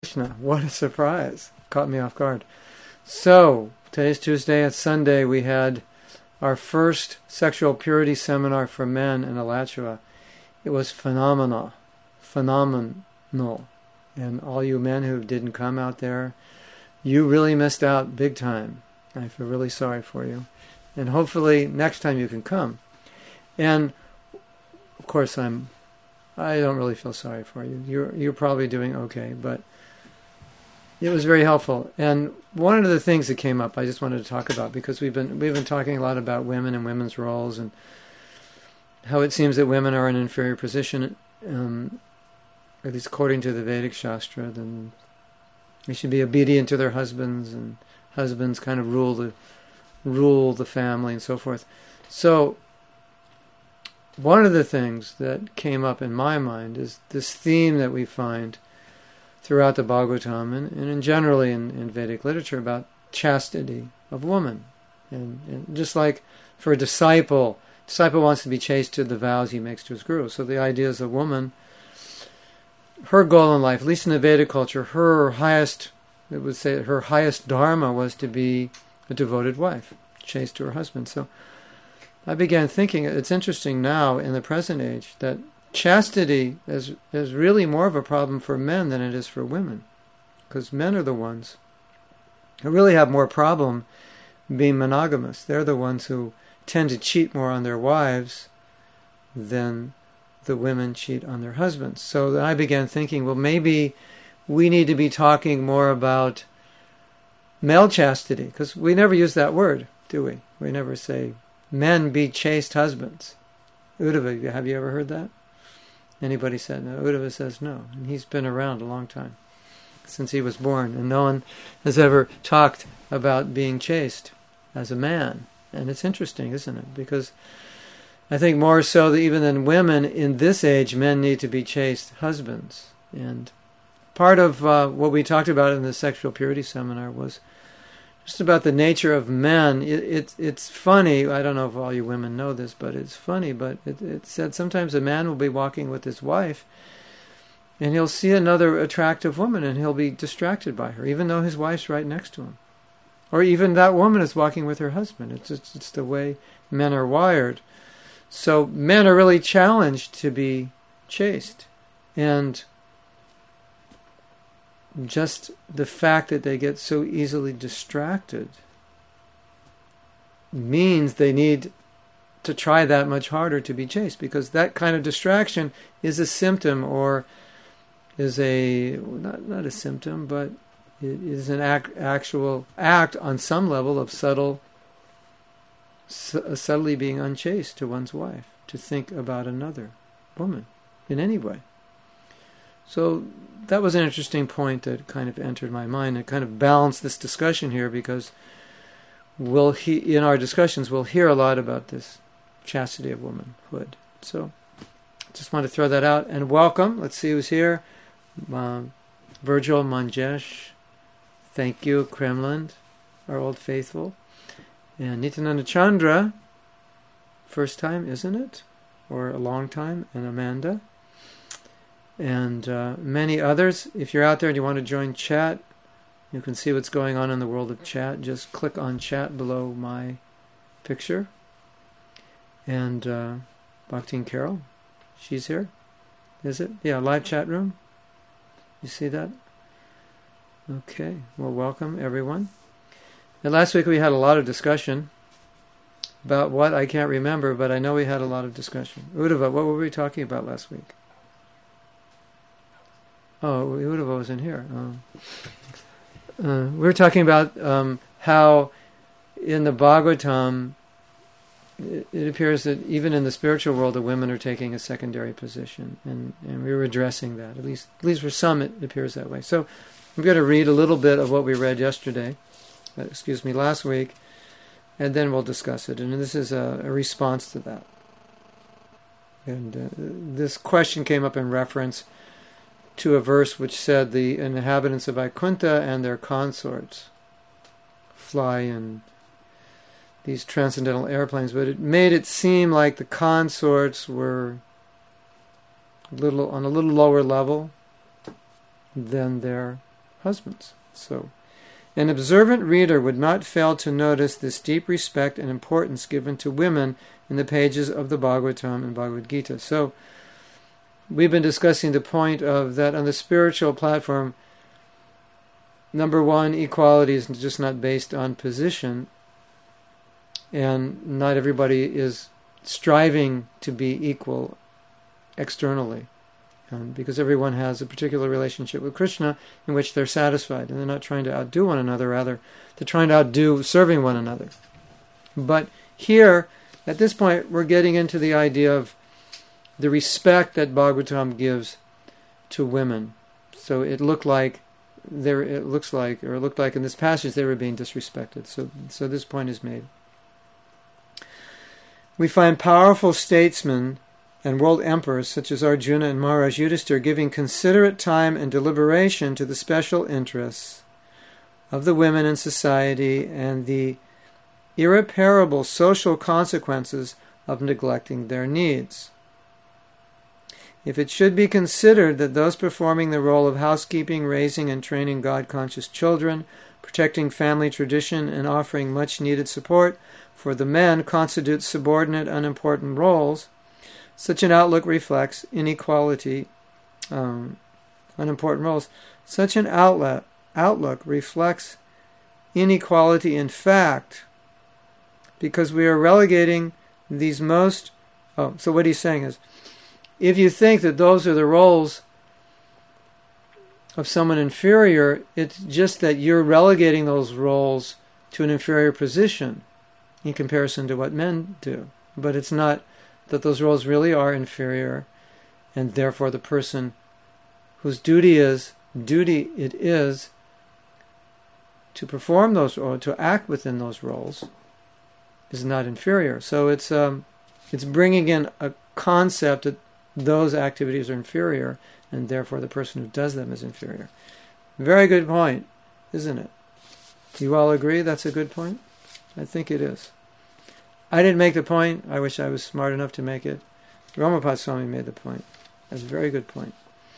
Krishna, what a surprise. Caught me off guard. So, today's Tuesday. It's Sunday. We had our first sexual purity seminar for men in Alachua. It was phenomenal. And all you men who didn't come out there, you really missed out big time. I feel really sorry for you. And hopefully next time you can come. And of course I don't really feel sorry for you. You're probably doing okay, but it was very helpful. And one of the things that came up I just wanted to talk about, because we've been talking a lot about women and women's roles and how it seems that women are in an inferior position, at least according to the Vedic Shastra. Then they should be obedient to their husbands, and husbands kind of rule the family and so forth. So one of the things that came up in my mind is this theme that we find throughout the Bhagavatam and generally in Vedic literature about chastity of woman. And just like for a disciple wants to be chaste to the vows he makes to his guru. So the idea is a woman, her goal in life, at least in the Vedic culture, her highest dharma was to be a devoted wife, chaste to her husband. So I began thinking, it's interesting now in the present age that chastity is really more of a problem for men than it is for women, because men are the ones who really have more problem being monogamous. They're the ones who tend to cheat more on their wives than the women cheat on their husbands. So then I began thinking, well, maybe we need to be talking more about male chastity, because we never use that word, do we? We never say, men be chaste husbands. Uddhava, have you ever heard that? Anybody said no? Uddhava says no. And he's been around a long time, since he was born. And no one has ever talked about being chaste as a man. And it's interesting, isn't it? Because I think more so that even than women in this age, men need to be chaste husbands. And part of what we talked about in the sexual purity seminar was just about the nature of men. It's funny, I don't know if all you women know this, but it's funny, but it said sometimes a man will be walking with his wife and he'll see another attractive woman and he'll be distracted by her, even though his wife's right next to him. Or even that woman is walking with her husband. It's the way men are wired. So men are really challenged to be chaste. And just the fact that they get so easily distracted means they need to try that much harder to be chaste, because that kind of distraction is a symptom, or is not a symptom, but it is an actual act on some level of subtly being unchaste to one's wife, to think about another woman in any way. So that was an interesting point that kind of entered my mind. It kind of balanced this discussion here, because in our discussions we'll hear a lot about this chastity of womanhood. So just want to throw that out and welcome. Let's see who's here. Virgil Manjesh, thank you. Kremlin, our old faithful. And Nityananda Chandra, first time, isn't it? Or a long time. And Amanda. And many others. If you're out there and you want to join chat, you can see what's going on in the world of chat. Just click on chat below my picture. And Bhakti Carol, she's here. Is it? Yeah, live chat room. You see that? Okay. Well, welcome everyone. And last week we had a lot of discussion about what I can't remember, but I know we had a lot of discussion. Uddhava, what were we talking about last week? Oh, Uddhava was in here. We were talking about how in the Bhagavatam it appears that even in the spiritual world the women are taking a secondary position, and we were addressing that. At least for some it appears that way. So I'm going to read a little bit of what we read last week, and then we'll discuss it. And this is a response to that. And this question came up in reference to a verse which said the inhabitants of Vaikuntha and their consorts fly in these transcendental airplanes, but it made it seem like the consorts were on a little lower level than their husbands. So, an observant reader would not fail to notice this deep respect and importance given to women in the pages of the Bhagavatam and Bhagavad Gita. So, we've been discussing the point of that on the spiritual platform. Number one, equality is just not based on position, and not everybody is striving to be equal externally, because everyone has a particular relationship with Krishna in which they're satisfied, and they're not trying to outdo one another, rather they're trying to outdo serving one another. But here, at this point, we're getting into the idea of the respect that Bhagavatam gives to women. So it looked like in this passage they were being disrespected. So this point is made. We find powerful statesmen and world emperors such as Arjuna and Maharaj Yudhisthira giving considerate time and deliberation to the special interests of the women in society and the irreparable social consequences of neglecting their needs. If it should be considered that those performing the role of housekeeping, raising and training God-conscious children, protecting family tradition, and offering much-needed support for the men constitute subordinate, unimportant roles, such an outlook reflects inequality, unimportant roles. Such an outlook reflects inequality in fact, because we are relegating these most... so what he's saying is, if you think that those are the roles of someone inferior, it's just that you're relegating those roles to an inferior position in comparison to what men do. But it's not that those roles really are inferior, and therefore the person whose duty it is to perform those or to act within those roles is not inferior. So it's bringing in a concept that those activities are inferior, and therefore the person who does them is inferior. Very good point, isn't it? You all agree that's a good point? I think it is. I didn't make the point. I wish I was smart enough to make it. Ramapada Swami made the point. That's a very good point.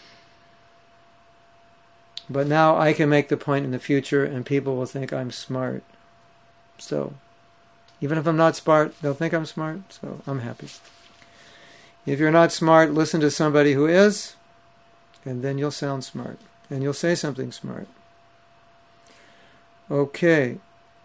But now I can make the point in the future, and people will think I'm smart. So, even if I'm not smart, they'll think I'm smart, so I'm happy. If you're not smart, listen to somebody who is, and then you'll sound smart, and you'll say something smart. Okay.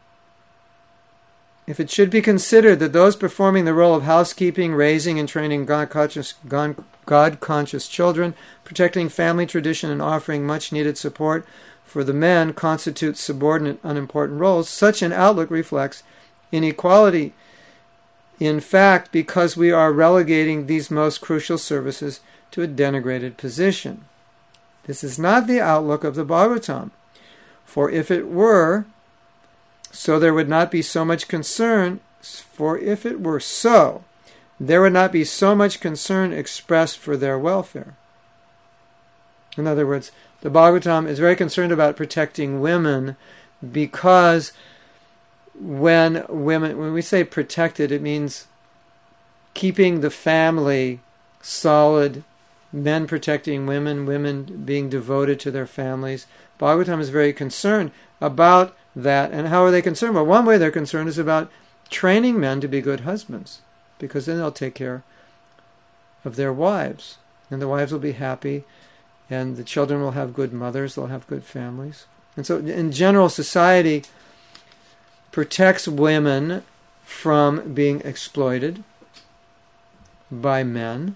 If it should be considered that those performing the role of housekeeping, raising and training God-conscious children, protecting family tradition and offering much-needed support for the men constitute subordinate, unimportant roles, such an outlook reflects inequality. In fact, because we are relegating these most crucial services to a denigrated position. This is not the outlook of the Bhagavatam, for if it were, so there would not be so much concern, there would not be so much concern expressed for their welfare. In other words, the Bhagavatam is very concerned about protecting women because when we say protected, it means keeping the family solid, men protecting women, women being devoted to their families. Bhagavatam is very concerned about that. And how are they concerned? Well, one way they're concerned is about training men to be good husbands, because then they'll take care of their wives, and the wives will be happy, and the children will have good mothers, they'll have good families. And so in general, society protects women from being exploited by men,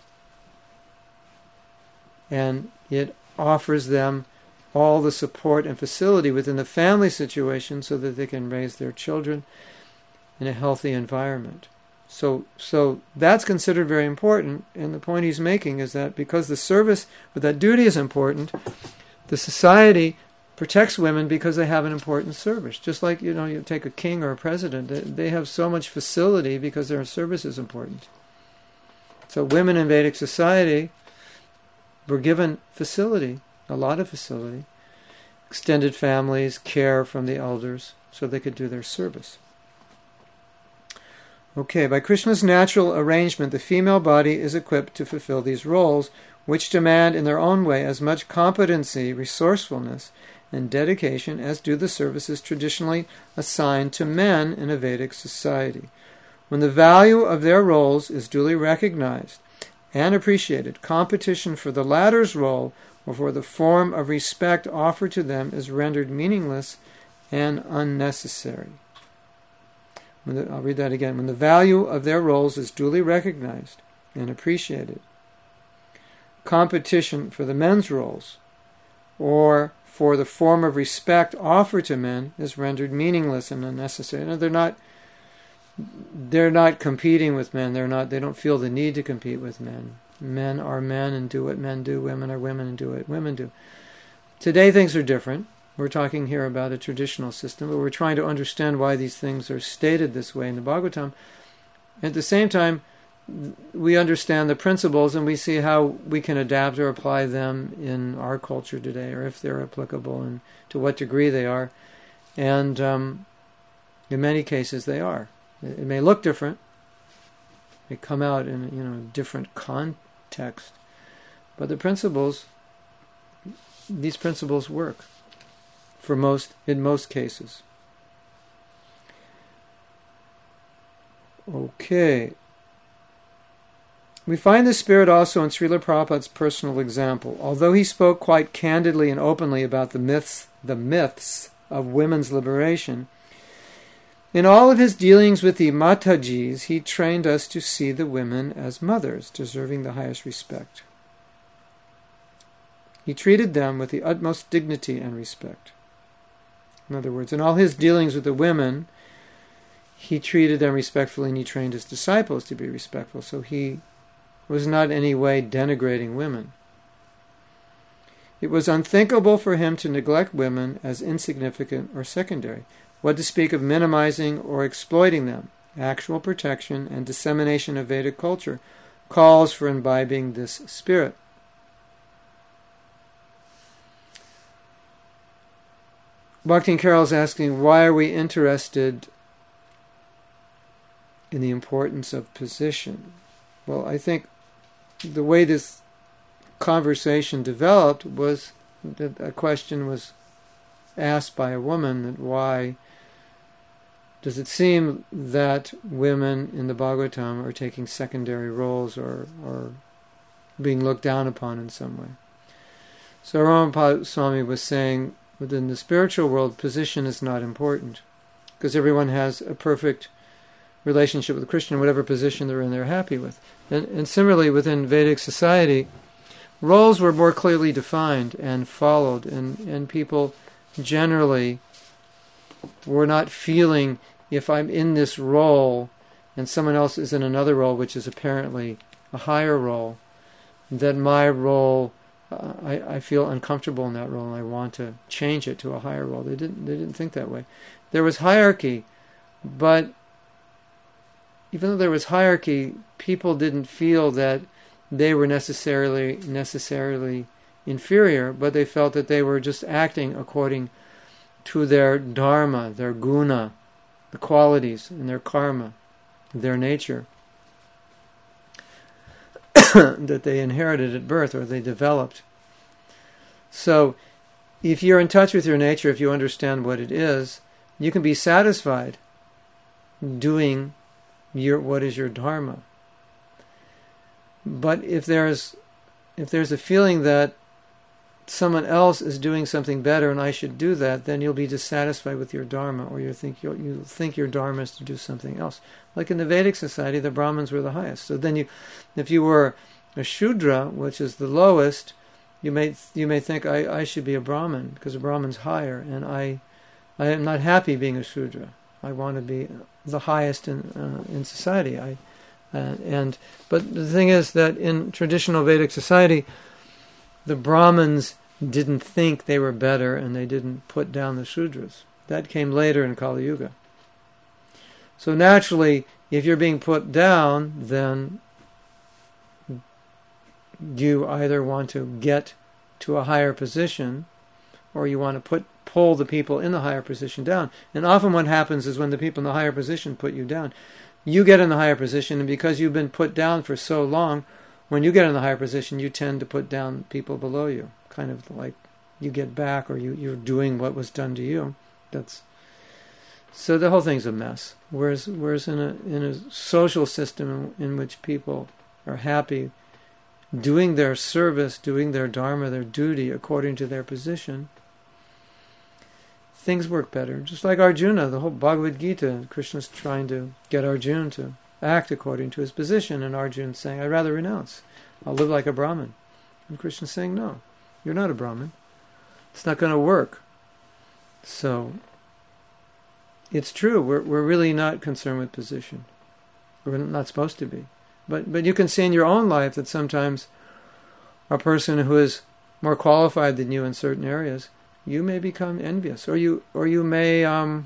and it offers them all the support and facility within the family situation so that they can raise their children in a healthy environment. So that's considered very important, and the point he's making is that because the service or that duty is important, the society protects women because they have an important service. Just like, you take a king or a president, they have so much facility because their service is important. So women in Vedic society were given facility, a lot of facility, extended families, care from the elders, so they could do their service. Okay, by Krishna's natural arrangement, the female body is equipped to fulfill these roles, which demand in their own way as much competency, resourcefulness, and dedication as do the services traditionally assigned to men in a Vedic society. When the value of their roles is duly recognized and appreciated, competition for the latter's role or for the form of respect offered to them is rendered meaningless and unnecessary. I'll read that again. When the value of their roles is duly recognized and appreciated, competition for the men's roles or for the form of respect offered to men is rendered meaningless and unnecessary. No, they're not competing with men. They don't feel the need to compete with men. Men are men and do what men do. Women are women and do what women do. Today things are different. We're talking here about a traditional system, but we're trying to understand why these things are stated this way in the Bhagavatam. At the same time, we understand the principles and we see how we can adapt or apply them in our culture today, or if they're applicable and to what degree they are. And in many cases they are. It may look different. It may come out in a different context. But the principles, these principles work in most cases. Okay. We find this spirit also in Srila Prabhupada's personal example. Although he spoke quite candidly and openly about the myths of women's liberation, in all of his dealings with the Matajis, he trained us to see the women as mothers, deserving the highest respect. He treated them with the utmost dignity and respect. In other words, in all his dealings with the women, he treated them respectfully and he trained his disciples to be respectful. So he was not in any way denigrating women. It was unthinkable for him to neglect women as insignificant or secondary. What to speak of minimizing or exploiting them? Actual protection and dissemination of Vedic culture calls for imbibing this spirit. Bhakti Carol is asking, why are we interested in the importance of position? Well, I think the way this conversation developed was that a question was asked by a woman, that why does it seem that women in the Bhagavatam are taking secondary roles or being looked down upon in some way? So Ramapada Swami was saying, within the spiritual world, position is not important, because everyone has a perfect relationship with Krishna, whatever position they're in, they're happy with. And similarly, within Vedic society, roles were more clearly defined and followed, and people generally were not feeling, if I'm in this role and someone else is in another role, which is apparently a higher role, that my role, I feel uncomfortable in that role and I want to change it to a higher role. They didn't think that way. There was hierarchy, but even though there was hierarchy, people didn't feel that they were necessarily inferior, but they felt that they were just acting according to their dharma, their guna, the qualities, and their karma, their nature, that they inherited at birth or they developed. So if you're in touch with your nature, if you understand what it is, you can be satisfied doing what is your dharma. But if there's a feeling that someone else is doing something better and I should do that, then you'll be dissatisfied with your dharma, or you think your dharma is to do something else. Like in the Vedic society, the Brahmins were the highest. So then if you were a Shudra, which is the lowest, you may think I should be a Brahmin because a Brahmin's higher, and I am not happy being a Shudra. I want to be the highest in society. But the thing is that in traditional Vedic society, the Brahmins didn't think they were better, and they didn't put down the Shudras. That came later in Kali Yuga. So naturally, if you're being put down, then you either want to get to a higher position, or you want to pull the people in the higher position down. And often what happens is when the people in the higher position put you down, you get in the higher position, and because you've been put down for so long, when you get in the higher position, you tend to put down people below you, kind of like you get back, or you're doing what was done to you. So the whole thing's a mess. Whereas in a social system in which people are happy doing their service, doing their dharma, their duty according to their position, things work better. Just like Arjuna, the whole Bhagavad Gita, Krishna's trying to get Arjuna to act according to his position, and Arjuna's saying, I'd rather renounce. I'll live like a Brahmin. And Krishna's saying, no, you're not a Brahmin. It's not going to work. So it's true, we're really not concerned with position. We're not supposed to be. But you can see in your own life that sometimes a person who is more qualified than you in certain areas, you may become envious, or you may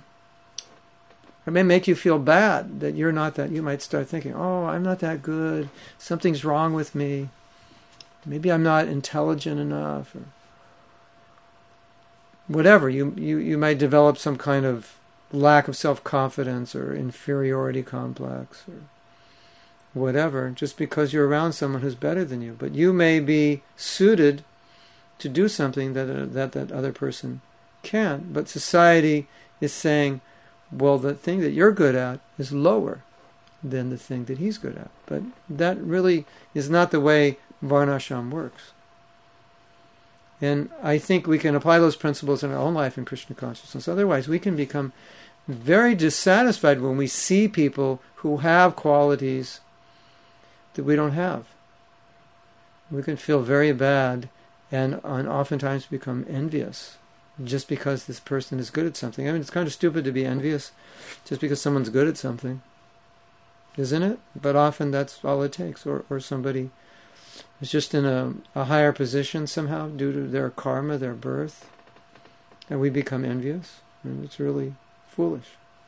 it may make you feel bad that you're not that. You might start thinking, oh, I'm not that good. Something's wrong with me. Maybe I'm not intelligent enough, or whatever. You might develop some kind of lack of self-confidence or inferiority complex or whatever, just because you're around someone who's better than you. But you may be suited to do something that other person can't. But society is saying, well, the thing that you're good at is lower than the thing that he's good at. But that really is not the way Varnashram works. And I think we can apply those principles in our own life in Krishna consciousness. Otherwise, we can become very dissatisfied when we see people who have qualities that we don't have. We can feel very bad and oftentimes become envious just because this person is good at something. I mean, it's kind of stupid to be envious just because someone's good at something, isn't it? But often that's all it takes. Or somebody is just in a higher position somehow due to their karma, their birth, and we become envious. And it's really foolish.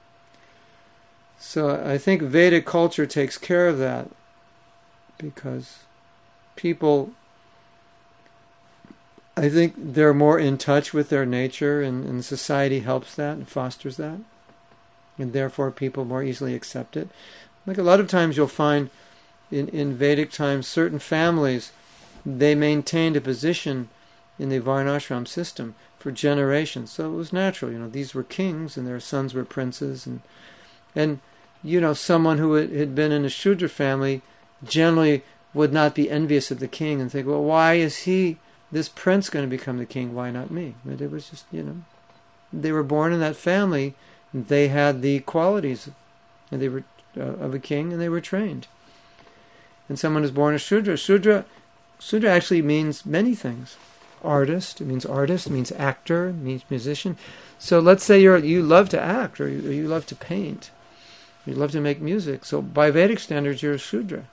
So I think Vedic culture takes care of that, because people, I think they're more in touch with their nature, and society helps that and fosters that, and therefore people more easily accept it. Like a lot of times you'll find in Vedic times, certain families, they maintained a position in the Varnashram system for generations. So it was natural, these were kings and their sons were princes, and someone who had been in a Shudra family generally would not be envious of the king and think, well, why is this prince going to become the king? Why not me? But it was just, they were born in that family. They had the qualities, and they were of a king, and they were trained. And someone is born a Shudra. Shudra actually means many things. Artist, it means actor, it means musician. So let's say you love to act, or you love to paint, you love to make music. So by Vedic standards, you're a Shudra.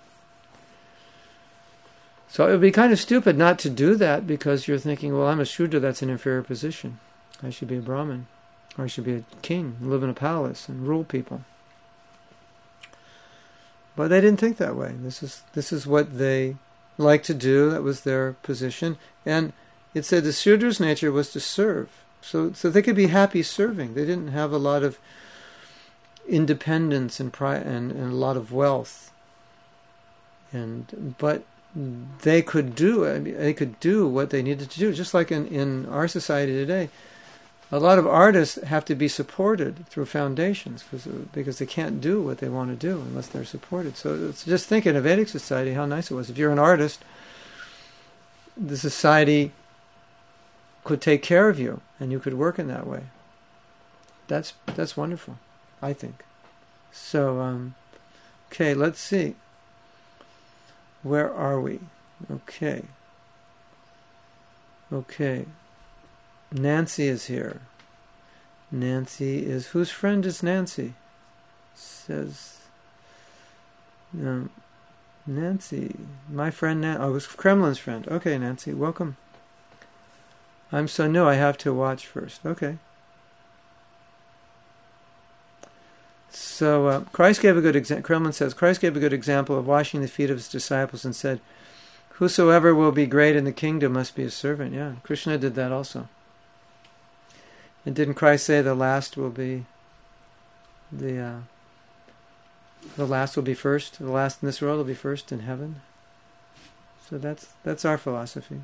So it would be kind of stupid not to do that, because you're thinking, well, I'm a Shudra, that's an inferior position. I should be a Brahmin, or I should be a king, live in a palace and rule people. But they didn't think that way. This is what they liked to do. That was their position. And it said the Shudra's nature was to serve. So they could be happy serving. They didn't have a lot of independence and pride and a lot of wealth. But they could do what they needed to do. Just like in our society today, a lot of artists have to be supported through foundations because they can't do what they want to do unless they're supported. So just think in a Vedic society how nice it was. If you're an artist, the society could take care of you and you could work in that way. That's wonderful, I think. So, okay, let's see. Where are we? Okay. Nancy is here. Whose friend is Nancy? Says, Nancy, my friend Nancy. Oh, it was Kremlin's friend. Okay, Nancy, welcome. I'm so new, I have to watch first. Okay. So Christ gave a good example. Kremlin says, Christ gave a good example of washing the feet of his disciples and said, whosoever will be great in the kingdom must be a servant. Yeah, Krishna did that also. And didn't Christ say the last will be the last will be first? The last in this world will be first in heaven? So that's our philosophy.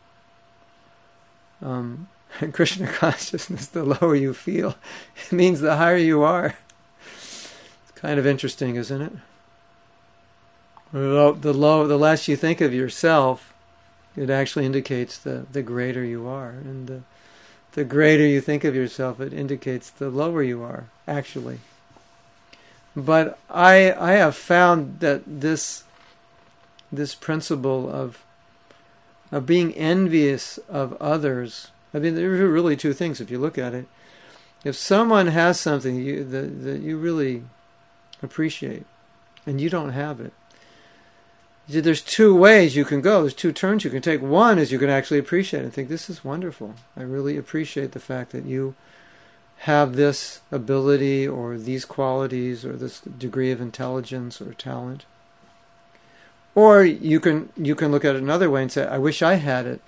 Krishna consciousness, the lower you feel, it means the higher you are. It's kind of interesting, isn't it? The less you think of yourself, it actually indicates the greater you are. And the greater you think of yourself, it indicates the lower you are, actually. But I have found that this principle of being envious of others, I mean, there are really two things if you look at it. If someone has something that you really appreciate, and you don't have it, there's two ways you can go. There's two turns you can take. One is you can actually appreciate it and think, this is wonderful. I really appreciate the fact that you have this ability or these qualities or this degree of intelligence or talent. Or you can look at it another way and say, I wish I had it,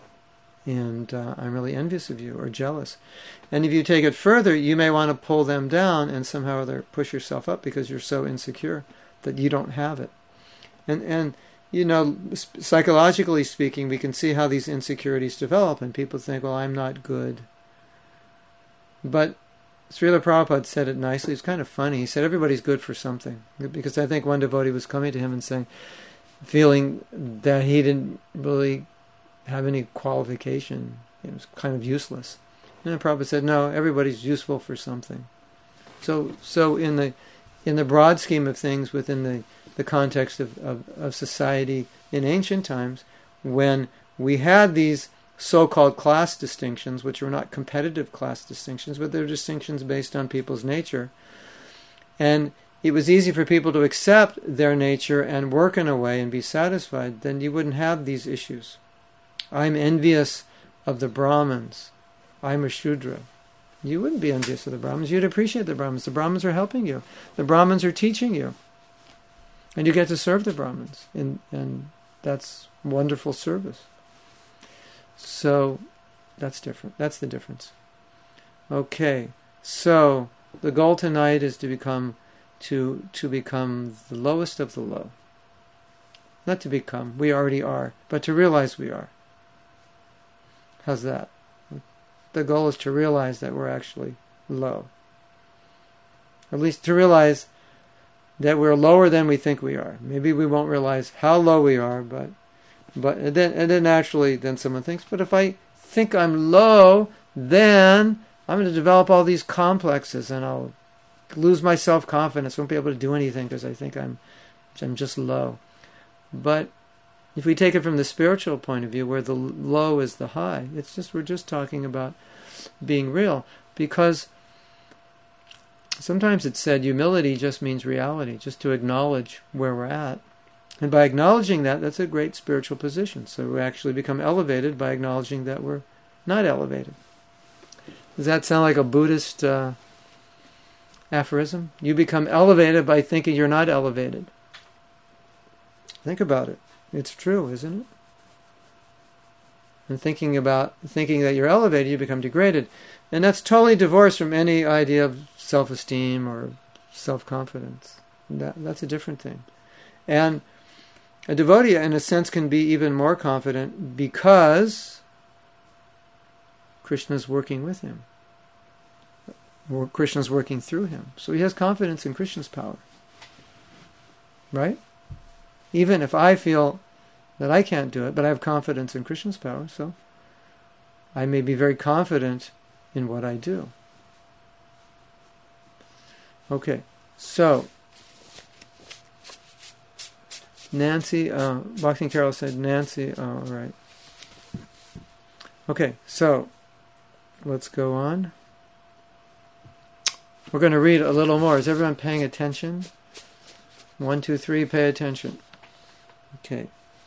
and I'm really envious of you or jealous. And if you take it further, you may want to pull them down and somehow or other push yourself up because you're so insecure that you don't have it. And you know, psychologically speaking, we can see how these insecurities develop, and people think, well, I'm not good. But Srila Prabhupada said it nicely. It's kind of funny. He said everybody's good for something. Because I think one devotee was coming to him and saying, feeling that he didn't really have any qualification. It was kind of useless. And then Prabhupada said, no, everybody's useful for something. So in the broad scheme of things, within the context of society in ancient times, when we had these so-called class distinctions, which were not competitive class distinctions, but they're distinctions based on people's nature, and it was easy for people to accept their nature and work in a way and be satisfied, then you wouldn't have these issues. I'm envious of the Brahmins. I'm a Shudra. You wouldn't be envious of the Brahmins. You'd appreciate the Brahmins. The Brahmins are helping you. The Brahmins are teaching you. And you get to serve the Brahmins. And that's wonderful service. So that's different. That's the difference. Okay. So the goal tonight is to become the lowest of the low. Not to become. We already are. But to realize we are. How's that? The goal is to realize that we're actually low. At least to realize that we're lower than we think we are. Maybe we won't realize how low we are, but then naturally then someone thinks, but if I think I'm low, then I'm going to develop all these complexes and I'll lose my self-confidence, won't be able to do anything because I think I'm just low. But if we take it from the spiritual point of view, where the low is the high, we're just talking about being real. Because sometimes it's said humility just means reality, just to acknowledge where we're at. And by acknowledging that, that's a great spiritual position. So we actually become elevated by acknowledging that we're not elevated. Does that sound like a Buddhist aphorism? You become elevated by thinking you're not elevated. Think about it. It's true, isn't it? And thinking that you're elevated, you become degraded. And that's totally divorced from any idea of self-esteem or self-confidence. That's a different thing. And a devotee, in a sense, can be even more confident because Krishna's working with him. Or Krishna's working through him. So he has confidence in Krishna's power. Right? Even if I feel that I can't do it, but I have confidence in Krishna's power, so I may be very confident in what I do. Okay, so Nancy, Bhakti Carol said Nancy, all right. Okay, so let's go on. We're going to read a little more. Is everyone paying attention? 1, 2, 3, pay attention. Okay.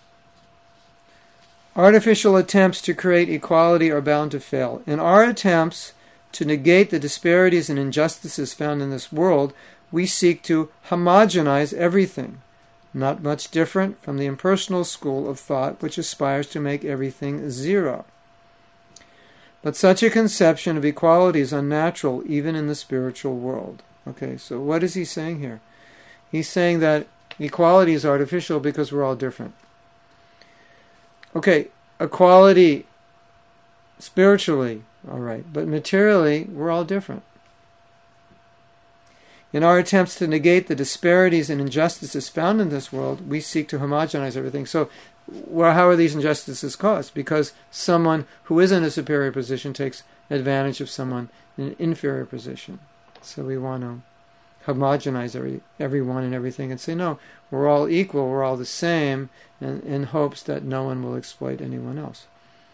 Artificial attempts to create equality are bound to fail. In our attempts to negate the disparities and injustices found in this world, we seek to homogenize everything, not much different from the impersonal school of thought which aspires to make everything zero. But such a conception of equality is unnatural even in the spiritual world. Okay, so what is he saying here? He's saying that equality is artificial because we're all different. Okay, equality spiritually, all right, but materially, we're all different. In our attempts to negate the disparities and injustices found in this world, we seek to homogenize everything. So, how are these injustices caused? Because someone who is in a superior position takes advantage of someone in an inferior position. So we want to homogenize everyone and everything and say, no, we're all equal, we're all the same, and in hopes that no one will exploit anyone else.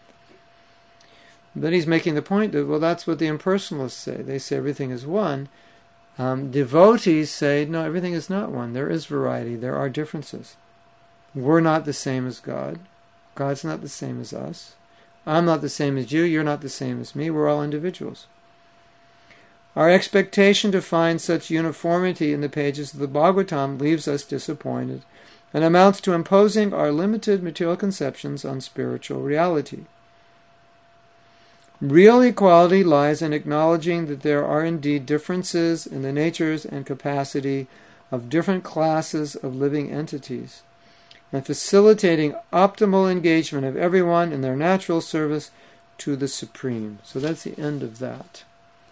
Then he's making the point that, well, that's what the impersonalists say. They say everything is one. Devotees say, no, everything is not one. There is variety. There are differences. We're not the same as God. God's not the same as us. I'm not the same as you. You're not the same as me. We're all individuals. Our expectation to find such uniformity in the pages of the Bhagavatam leaves us disappointed and amounts to imposing our limited material conceptions on spiritual reality. Real equality lies in acknowledging that there are indeed differences in the natures and capacity of different classes of living entities, and facilitating optimal engagement of everyone in their natural service to the Supreme. So that's the end of that.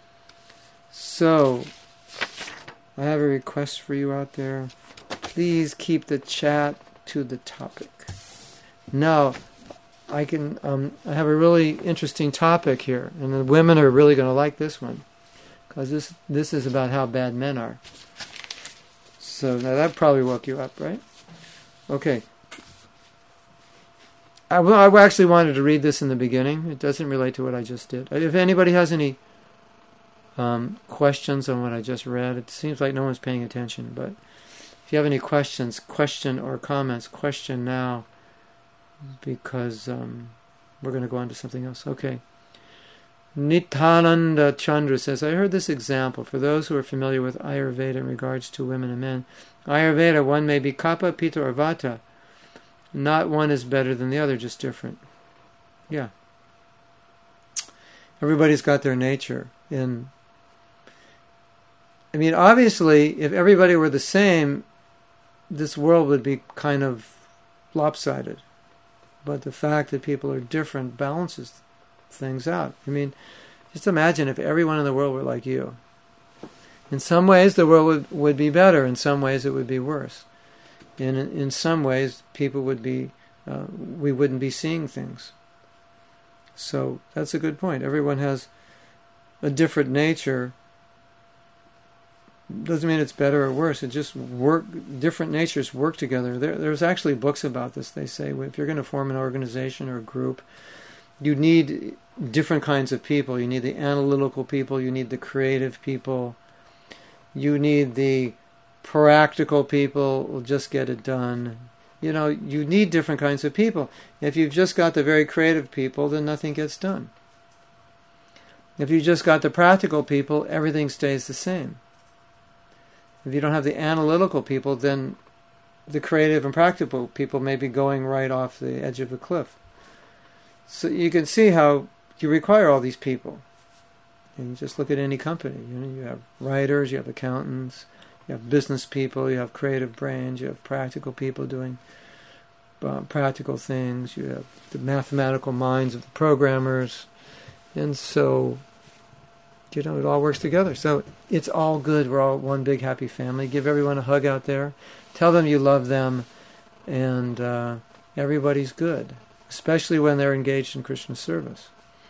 So, I have a request for you out there. Please keep the chat to the topic. Now, I have a really interesting topic here, and the women are really going to like this one, because this is about how bad men are. So now that probably woke you up, right? Okay. I actually wanted to read this in the beginning. It doesn't relate to what I just did. If anybody has any questions on what I just read, it seems like no one's paying attention, but if you have any questions, question or comments, question now, because we're going to go on to something else. Okay. Nityananda Chandra says, I heard this example. For those who are familiar with Ayurveda in regards to women and men, Ayurveda, one may be Kapha, Pitta, or Vata. Not one is better than the other, just different. Yeah. Everybody's got their nature. Obviously, if everybody were the same, this world would be kind of lopsided. But the fact that people are different balances things out. Just imagine if everyone in the world were like you. In some ways, the world would be better. In some ways, it would be worse. In some ways, people would be, we wouldn't be seeing things. So that's a good point. Everyone has a different nature. Doesn't mean it's better or worse. It just different natures work together. There's actually books about this. They say if you're going to form an organization or a group, you need different kinds of people. You need the analytical people. You need the creative people. You need the practical people who will just get it done. You need different kinds of people. If you've just got the very creative people, then nothing gets done. If you just got the practical people, everything stays the same. If you don't have the analytical people, then the creative and practical people may be going right off the edge of a cliff. So you can see how you require all these people. And you just look at any company. You have writers, you have accountants, you have business people, you have creative brains, you have practical people doing practical things, you have the mathematical minds of the programmers. And so, it all works together. So it's all good. We're all one big happy family. Give everyone a hug out there. Tell them you love them. And everybody's good, especially when they're engaged in Krishna service.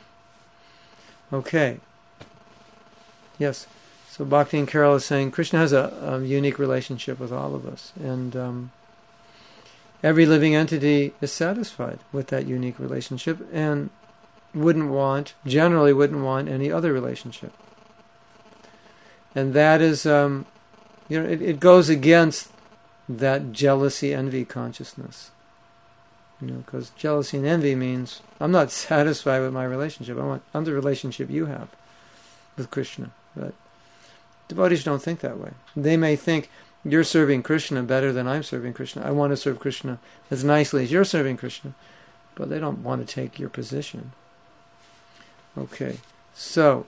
Okay. Yes. So Bhakti and Carol is saying Krishna has a unique relationship with all of us. And every living entity is satisfied with that unique relationship and generally wouldn't want any other relationship. And that is, it goes against that jealousy, envy consciousness. Because jealousy and envy means I'm not satisfied with my relationship. I'm the relationship you have with Krishna. But devotees don't think that way. They may think you're serving Krishna better than I'm serving Krishna. I want to serve Krishna as nicely as you're serving Krishna. But they don't want to take your position. Okay, so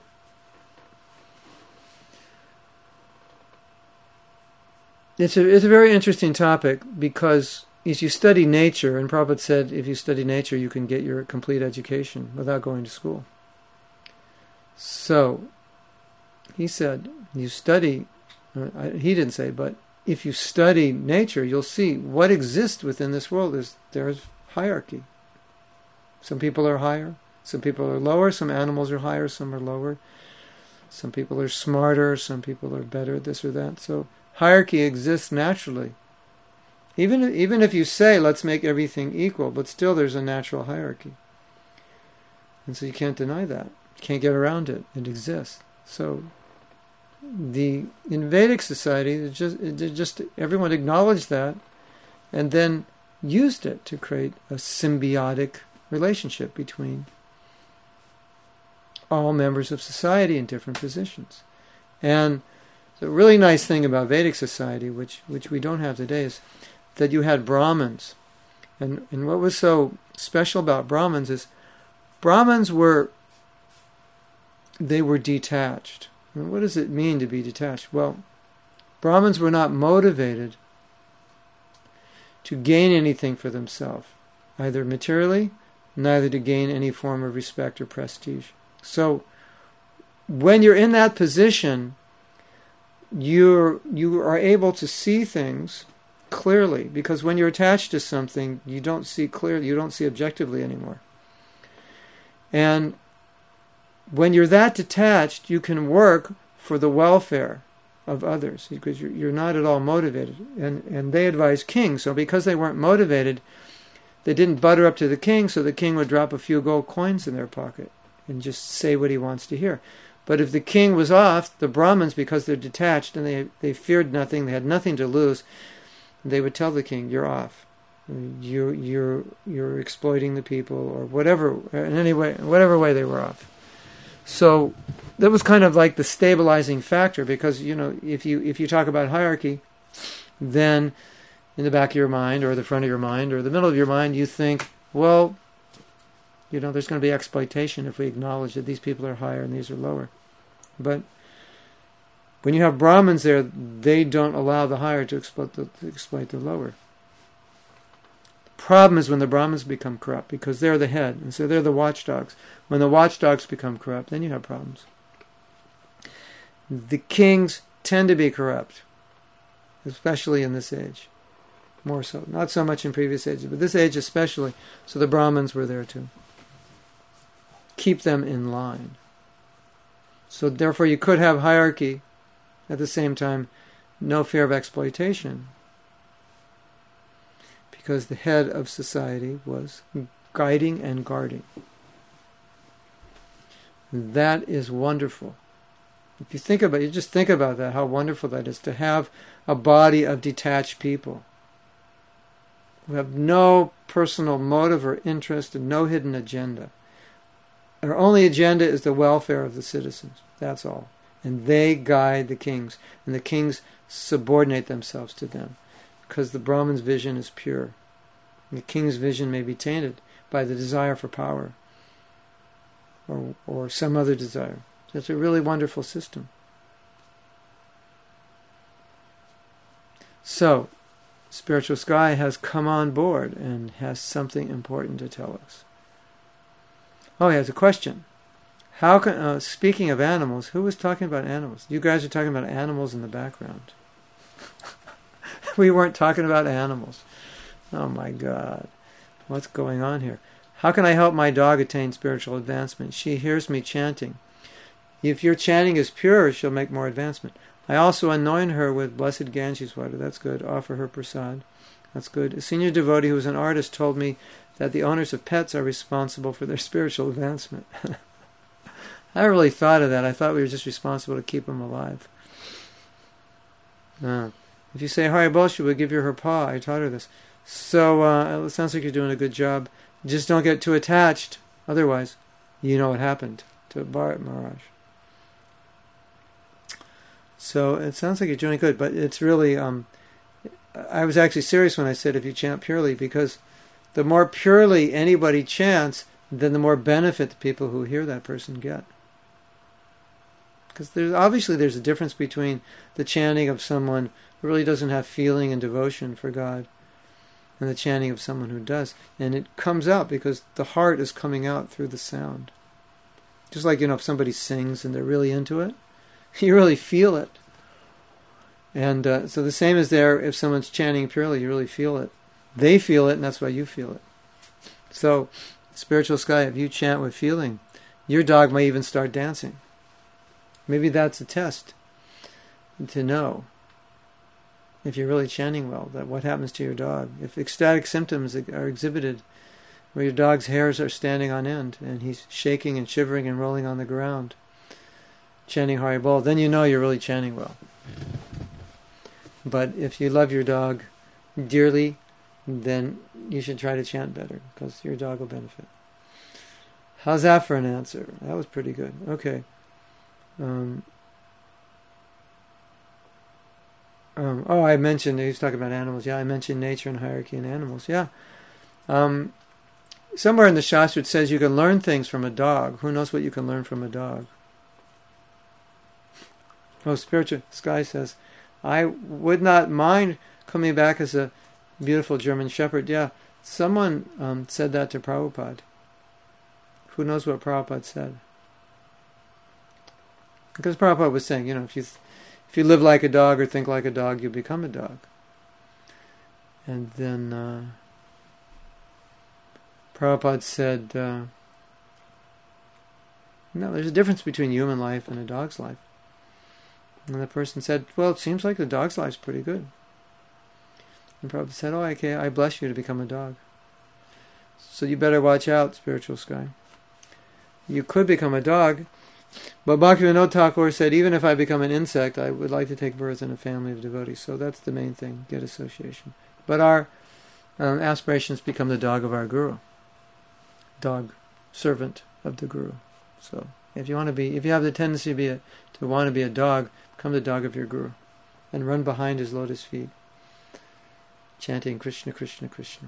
it's a very interesting topic because is you study nature, and Prabhupada said if you study nature you can get your complete education without going to school. So, he said, you study, he didn't say, but if you study nature, you'll see what exists within this world. There's hierarchy. Some people are higher, some people are lower, some animals are higher, some are lower. Some people are smarter, some people are better, this or that. So hierarchy exists naturally. Even if you say, let's make everything equal, but still there's a natural hierarchy. And so you can't deny that. You can't get around it. It exists. So in Vedic society, it just everyone acknowledged that and then used it to create a symbiotic relationship between all members of society in different positions. And the really nice thing about Vedic society, which we don't have today, is that you had Brahmins. And what was so special about Brahmins is Brahmins were detached. And what does it mean to be detached? Well, Brahmins were not motivated to gain anything for themselves, either materially, neither to gain any form of respect or prestige. So when you're in that position, you are able to see things clearly, because when you're attached to something, you don't see clearly, you don't see objectively anymore. And when you're that detached, you can work for the welfare of others, because you're not at all motivated. And they advised kings, so because they weren't motivated, they didn't butter up to the king, so the king would drop a few gold coins in their pocket and just say what he wants to hear. But if the king was off, the Brahmins, because they're detached and they feared nothing, they had nothing to lose, they would tell the king, "You're off. You're exploiting the people," or whatever. In any way, whatever way they were off. So that was kind of like the stabilizing factor, because if you talk about hierarchy, then in the back of your mind, or the front of your mind, or the middle of your mind, you think, well, there's going to be exploitation if we acknowledge that these people are higher and these are lower. But when you have Brahmins there, they don't allow the higher to exploit the lower. The problem is when the Brahmins become corrupt, because they're the head, and so they're the watchdogs. When the watchdogs become corrupt, then you have problems. The kings tend to be corrupt, especially in this age. More so. Not so much in previous ages, but this age especially. So the Brahmins were there to keep them in line. So therefore you could have hierarchy, at the same time no fear of exploitation, because the head of society was guiding and guarding. That is wonderful. If you think about it, you just think about that, how wonderful that is, to have a body of detached people who have no personal motive or interest and no hidden agenda. Their only agenda is the welfare of the citizens. That's all. And they guide the kings. And the kings subordinate themselves to them, because the Brahmin's vision is pure. And the king's vision may be tainted by the desire for power or some other desire. So it's a really wonderful system. So, Spiritual Sky has come on board and has something important to tell us. Oh, he has a question. How can, speaking of animals, who was talking about animals? You guys are talking about animals in the background. We weren't talking about animals. Oh my God. What's going on here? How can I help my dog attain spiritual advancement? She hears me chanting. If your chanting is pure, she'll make more advancement. I also anoint her with blessed Ganges water. That's good. Offer her prasad. That's good. A senior devotee who was an artist told me that the owners of pets are responsible for their spiritual advancement. I really thought of that. I thought we were just responsible to keep them alive. If you say Haribol, she would give you her paw. I taught her this. So it sounds like you're doing a good job. Just don't get too attached. Otherwise, you know what happened to Bharat Maharaj. So it sounds like you're doing good, but it's really... I was actually serious when I said if you chant purely, because the more purely anybody chants, then the more benefit the people who hear that person get. Because there's a difference between the chanting of someone who really doesn't have feeling and devotion for God, and the chanting of someone who does. And it comes out because the heart is coming out through the sound. Just like, if somebody sings and they're really into it, you really feel it. And so the same is there if someone's chanting purely, you really feel it. They feel it, and that's why you feel it. So, spiritual sky, if you chant with feeling, your dog may even start dancing. Maybe that's a test to know if you're really chanting well, that what happens to your dog. If ecstatic symptoms are exhibited, where your dog's hairs are standing on end, and he's shaking and shivering and rolling on the ground, chanting Haribol, then you know you're really chanting well. But if you love your dog dearly, then you should try to chant better, because your dog will benefit. How's that for an answer? That was pretty good. Okay. I mentioned, he was talking about animals. Yeah, I mentioned nature and hierarchy in animals. Yeah. Somewhere in the Shastra it says you can learn things from a dog. Who knows what you can learn from a dog? Oh, Spiritual Sky says, I would not mind coming back as a beautiful German Shepherd. Yeah, someone said that to Prabhupada. Who knows what Prabhupada said? Because Prabhupada was saying, if you live like a dog or think like a dog, you become a dog. And then Prabhupada said, no, there's a difference between human life and a dog's life. And the person said, well, it seems like the dog's life's pretty good. And Prabhupada said, oh, okay, I bless you to become a dog. So you better watch out, Spiritual Sky. You could become a dog, but Bhaktivinoda Thakur said, even if I become an insect, I would like to take birth in a family of devotees. So that's the main thing, get association. But our aspirations become the dog of our guru, dog servant of the guru. So if you have the tendency to want to be a dog, become the dog of your guru, and run behind his lotus feet, chanting Krishna, Krishna, Krishna.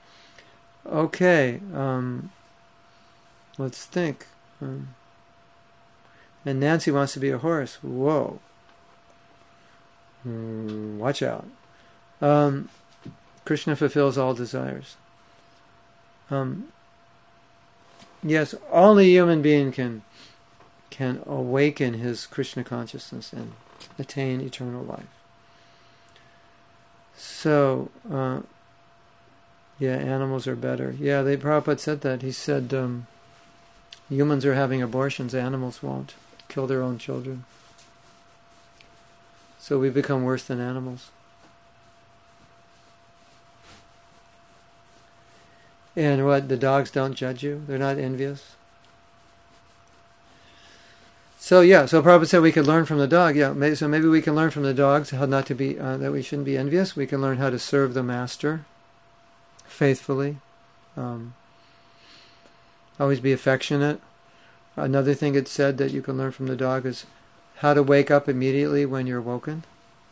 Okay, let's think. And Nancy wants to be a horse. Whoa. Watch out. Krishna fulfills all desires. Yes, only a human being can awaken his Krishna consciousness and attain eternal life. So, animals are better. Yeah, Prabhupada said that. He said humans are having abortions, animals won't kill their own children. So we become worse than animals. And the dogs don't judge you? They're not envious? So Prabhupada said we could learn from the dog. Yeah, so maybe we can learn from the dogs how not to be, that we shouldn't be envious. We can learn how to serve the master faithfully. Always be affectionate. Another thing it said that you can learn from the dog is how to wake up immediately when you're woken.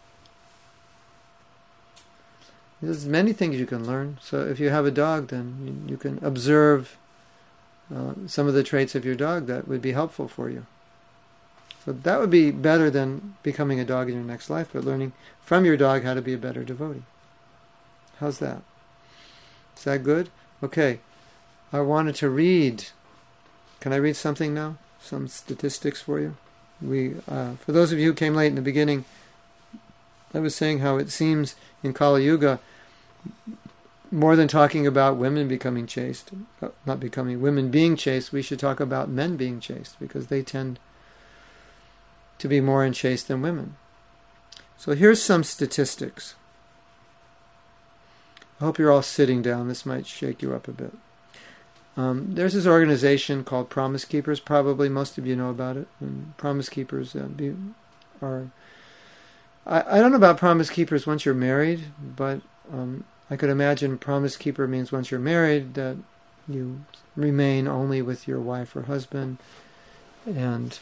There's many things you can learn. So if you have a dog, then you can observe some of the traits of your dog that would be helpful for you. So that would be better than becoming a dog in your next life, but learning from your dog how to be a better devotee. How's that? Is that good? Okay. I wanted to read. Can I read something now? Some statistics for you? For those of you who came late in the beginning, I was saying how it seems in Kali Yuga, more than talking about women becoming chaste, women being chaste, we should talk about men being chaste, because they tend to be more unchaste than women. So here's some statistics. I hope you're all sitting down. This might shake you up a bit. There's this organization called Promise Keepers. Probably most of you know about it. And Promise Keepers are... I don't know about Promise Keepers once you're married, but I could imagine Promise Keeper means once you're married that you remain only with your wife or husband, and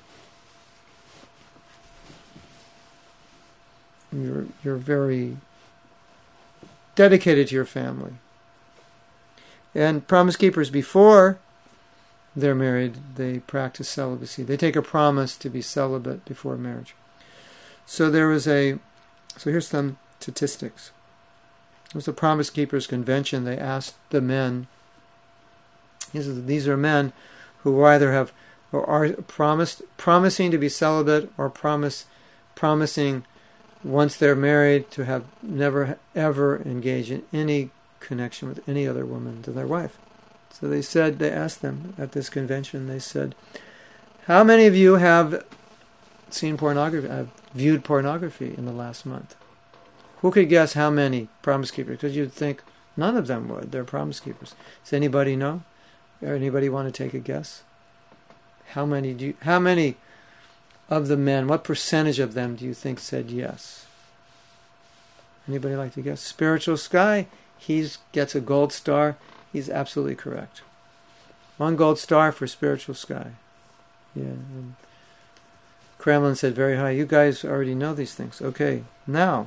you're very dedicated to your family. And Promise Keepers, before they're married, they practice celibacy. They take a promise to be celibate before marriage. So here's some statistics. It was a Promise Keepers convention. They asked the men, these are men who either have or are promising to be celibate or promising once they're married to have never ever engage in any connection with any other woman than their wife. So they asked them at this convention, they said, how many of you have seen pornography, have viewed pornography in the last month? Who could guess how many Promise Keepers? Because you'd think none of them would. They're Promise Keepers. Does anybody know? Or anybody want to take a guess? How many of the men, what percentage of them do you think said yes? Anybody like to guess? Spiritual Sky, he gets a gold star. He's absolutely correct. 1 gold star for Spiritual Sky. Yeah. And Kremlin said very high. You guys already know these things. Okay. Now,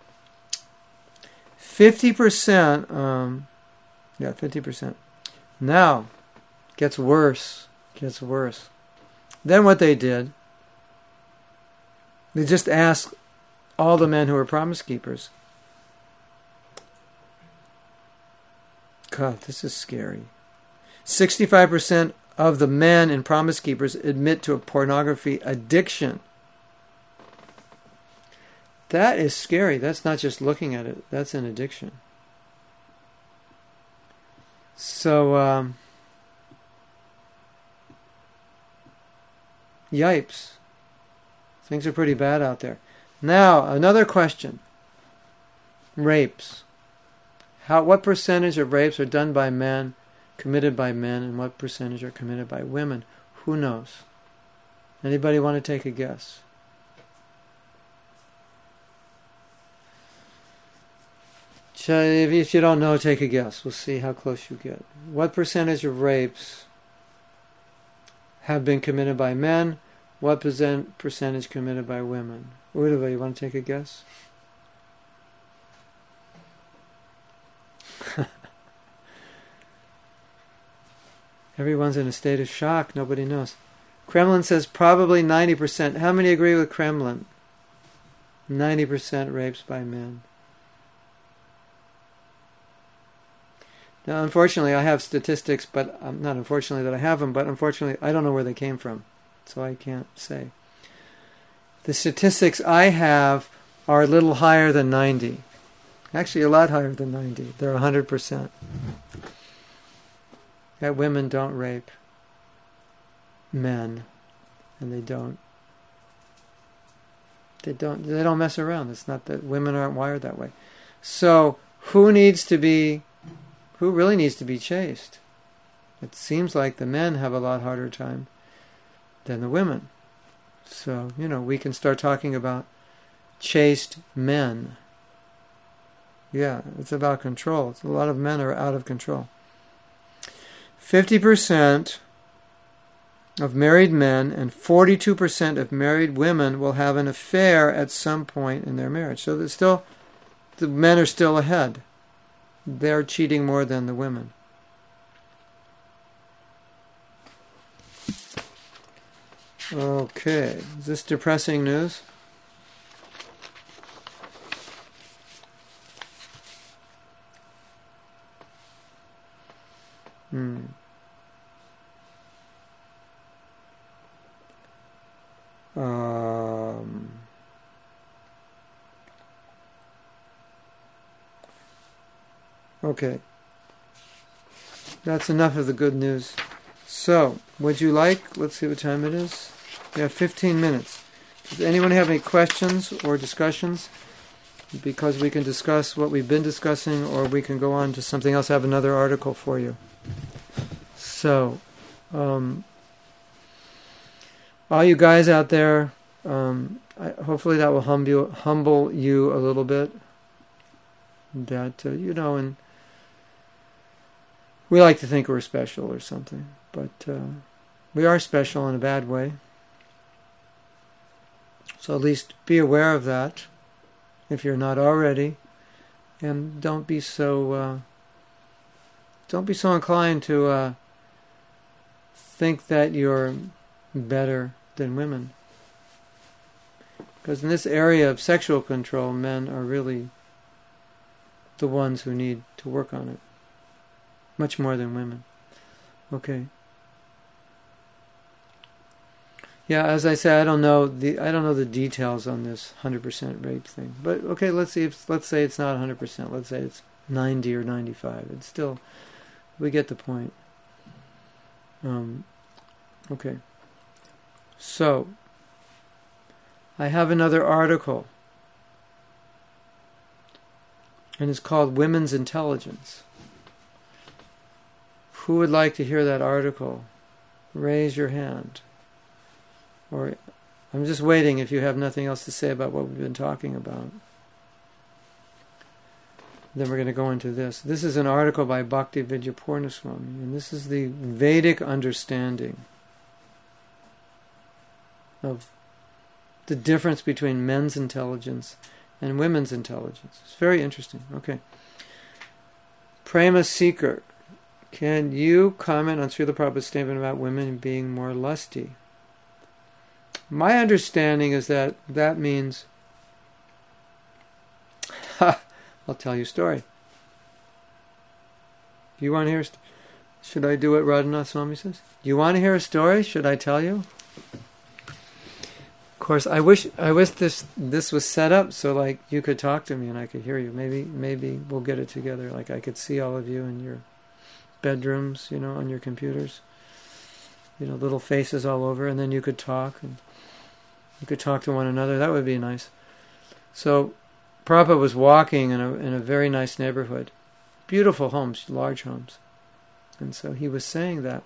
50%. 50%. Now, gets worse. Then what they did, they just asked all the men who were Promise Keepers. God, this is scary. 65% of the men in Promise Keepers admit to a pornography addiction. That is scary. That's not just looking at it. That's an addiction. So, yipes. Things are pretty bad out there. Now, another question. Rapes. What percentage of rapes are done by men, committed by men, and what percentage are committed by women? Who knows? Anybody want to take a guess? If you don't know, take a guess. We'll see how close you get. What percentage of rapes have been committed by men? What percentage committed by women? Uddhava, you want to take a guess? Everyone's in a state of shock. Nobody knows. Kremlin says probably 90%. How many agree with Kremlin? 90% rapes by men. Now, unfortunately, I have statistics, but not unfortunately that I have them, but unfortunately, I don't know where they came from, so I can't say. The statistics I have are a little higher than 90. Actually, a lot higher than 90. They're 100%. That women don't rape men, and they don't mess around. It's not that women aren't wired that way. So, who really needs to be chaste? It seems like the men have a lot harder time than the women. So, we can start talking about chaste men. Yeah, it's about control. A lot of men are out of control. 50% of married men and 42% of married women will have an affair at some point in their marriage. So the men are still ahead. They're cheating more than the women. Okay, is this depressing news? Okay. That's enough of the good news. So, would you like, let's see what time it is. We have 15 minutes. Does anyone have any questions or discussions? Because we can discuss what we've been discussing, or we can go on to something else. I have another article for you. So, all you guys out there, hopefully that will humble you a little bit. That, and we like to think we're special or something, but we are special in a bad way. So at least be aware of that, if you're not already, and don't be so inclined to think that you're better than women. Because in this area of sexual control, men are really the ones who need to work on it. Much more than women. Okay. Yeah, as I say, I don't know the details on this 100% rape thing. But okay, let's say it's not 100%. Let's say it's 90 or 95. It's still, we get the point. Okay. So, I have another article, and it's called Women's Intelligence. Who would like to hear that article? Raise your hand. Or I'm just waiting if you have nothing else to say about what we've been talking about. Then we're going to go into this. This is an article by Bhakti Vidyapurnaswami, and this is the Vedic understanding of the difference between men's intelligence and women's intelligence. It's very interesting. Okay. Prema Seeker, can you comment on Srila Prabhupada's statement about women being more lusty? My understanding is that means... I'll tell you a story. Do you want to hear... Should I do what Radhanath Swami says? Do you want to hear a story? Should I tell you? Of course, I wish this was set up so like you could talk to me and I could hear you. Maybe we'll get it together. Like I could see all of you in your bedrooms, on your computers. Little faces all over, and then you could talk and you could talk to one another. That would be nice. So Prabhupada was walking in a very nice neighborhood. Beautiful homes, large homes. And so he was saying that.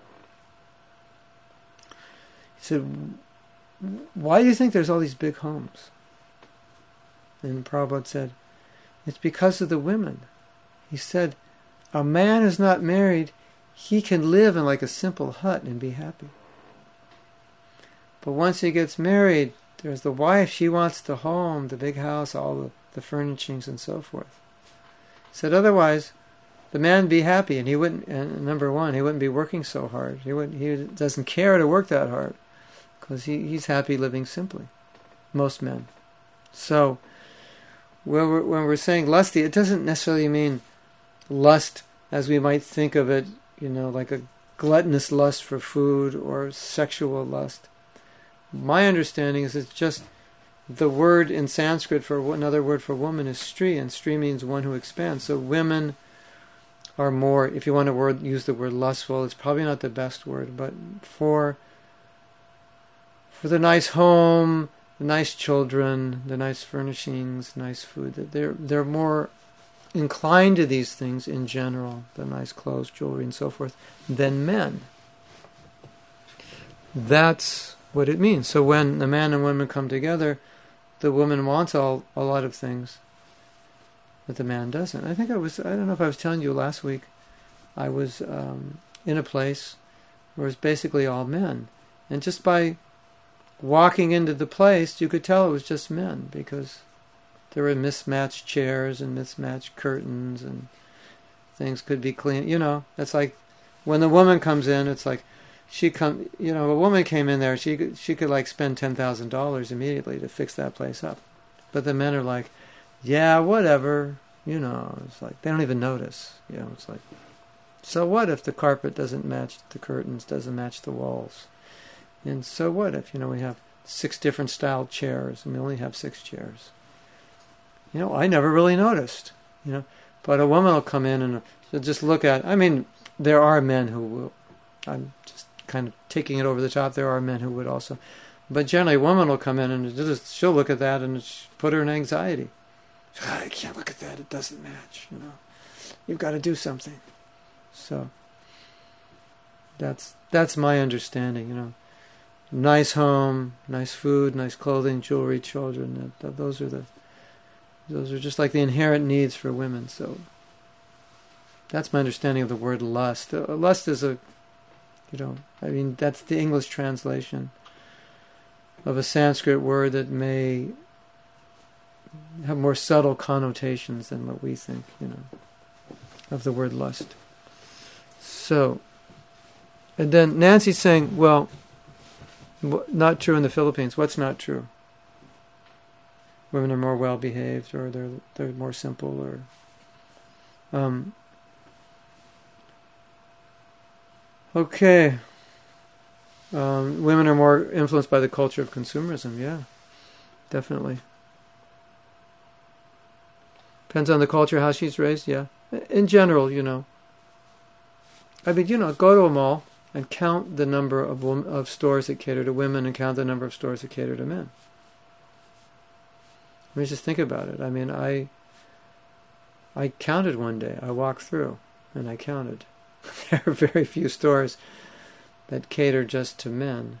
He said, why do you think there's all these big homes? And Prabhupada said, it's because of the women. He said, a man who's not married, he can live in like a simple hut and be happy. But once he gets married, there's the wife, she wants the home, the big house, all the furnishings and so forth. He said otherwise, the man would be happy and he wouldn't, and number one, he wouldn't be working so hard. He doesn't care to work that hard because he's happy living simply. Most men. So, when we're saying lusty, it doesn't necessarily mean lust as we might think of it, like a gluttonous lust for food or sexual lust. My understanding is it's just the word in Sanskrit for another word for woman is stri, and stri means one who expands. So women are more, if you want to use the word lustful, it's probably not the best word, but for the nice home, the nice children, the nice furnishings, nice food, they're more inclined to these things in general, the nice clothes, jewelry, and so forth, than men. That's what it means. So when the man and woman come together, the woman wants a lot of things, but the man doesn't. I don't know if I was telling you last week, I was in a place where it was basically all men. And just by walking into the place, you could tell it was just men, because there were mismatched chairs and mismatched curtains, and things could be clean. It's like when the woman comes in, it's like a woman came in there, she could like spend $10,000 immediately to fix that place up. But the men are like, yeah, whatever, it's like they don't even notice. It's like, so what if the carpet doesn't match the curtains, doesn't match the walls? And so what if, we have 6 different styled chairs and we only have 6 chairs? I never really noticed, But a woman will come in and she'll just look at, there are men who will, I'm just kind of taking it over the top, there are men who would also. But generally a woman will come in and she'll look at that and it's put her in anxiety. I can't look at that, it doesn't match, You've got to do something. So, that's my understanding, Nice home, nice food, nice clothing, jewelry, children, those are just like the inherent needs for women. So that's my understanding of the word lust. Lust is that's the English translation of a Sanskrit word that may have more subtle connotations than what we think, of the word lust. So, and then Nancy's saying, well, not true in the Philippines. What's not true? Women are more well behaved, or they're more simple, or Okay. Women are more influenced by the culture of consumerism. Yeah, definitely. Depends on the culture, how she's raised. Yeah. In general, I mean, go to a mall and count the number of stores that cater to women and count the number of stores that cater to men. I mean, just think about it. I mean, I counted one day. I walked through and I counted. There are very few stores that cater just to men.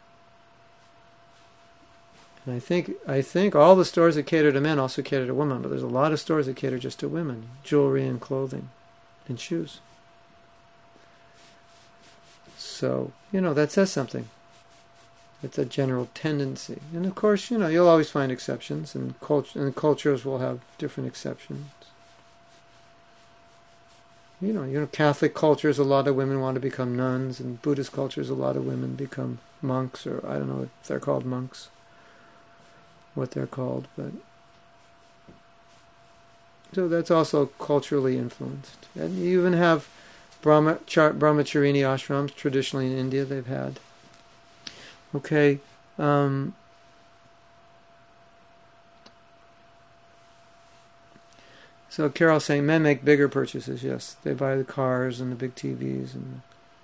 And I think all the stores that cater to men also cater to women, but there's a lot of stores that cater just to women. Jewelry and clothing and shoes. So, that says something. It's a general tendency. And of course, you'll always find exceptions, and cultures will have different exceptions. Catholic cultures, a lot of women want to become nuns, and Buddhist cultures, a lot of women become monks, or I don't know if they're called monks, what they're called, but so that's also culturally influenced. And you even have brahmacharini ashrams, traditionally in India they've had. Okay. So Carol's saying men make bigger purchases. Yes, they buy the cars and the big TVs, and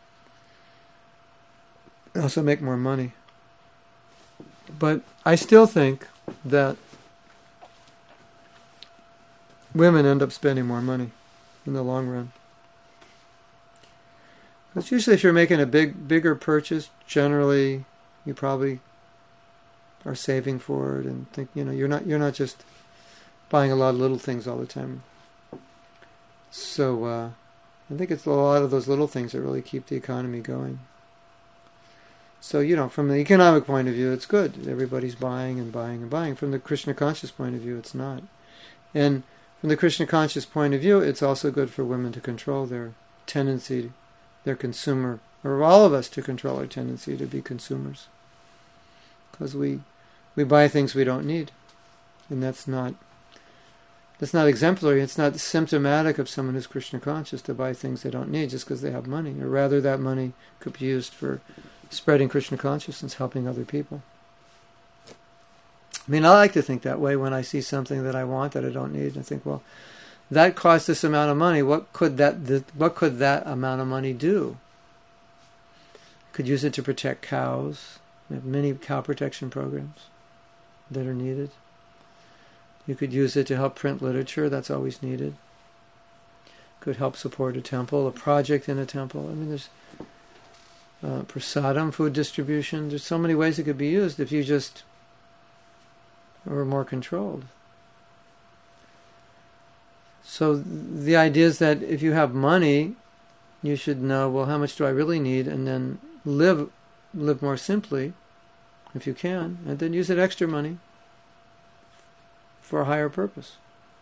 they also make more money. But I still think that women end up spending more money in the long run. Because usually if you're making a bigger purchase, generally you probably are saving for it and think, you're not just buying a lot of little things all the time. So I think it's a lot of those little things that really keep the economy going. So, from the economic point of view, it's good. Everybody's buying and buying and buying. From the Krishna conscious point of view, it's not. And from the Krishna conscious point of view, it's also good for women to control their tendency, their consumer, or all of us to control our tendency to be consumers. Because we buy things we don't need. And that's not exemplary. It's not symptomatic of someone who's Krishna conscious to buy things they don't need just because they have money. Or rather, that money could be used for spreading Krishna consciousness, helping other people. I mean, I like to think that way when I see something that I want that I don't need. I think, well, that cost this amount of money. What could that amount of money do? Could use it to protect cows. We have many cow protection programs that are needed. You could use it to help print literature. That's always needed. Could help support a temple, a project in a temple. I mean, there's prasadam, food distribution. There's so many ways it could be used if you just were more controlled. So the idea is that if you have money, you should know, well, how much do I really need? And then live more simply, if you can, and then use that extra money for a higher purpose.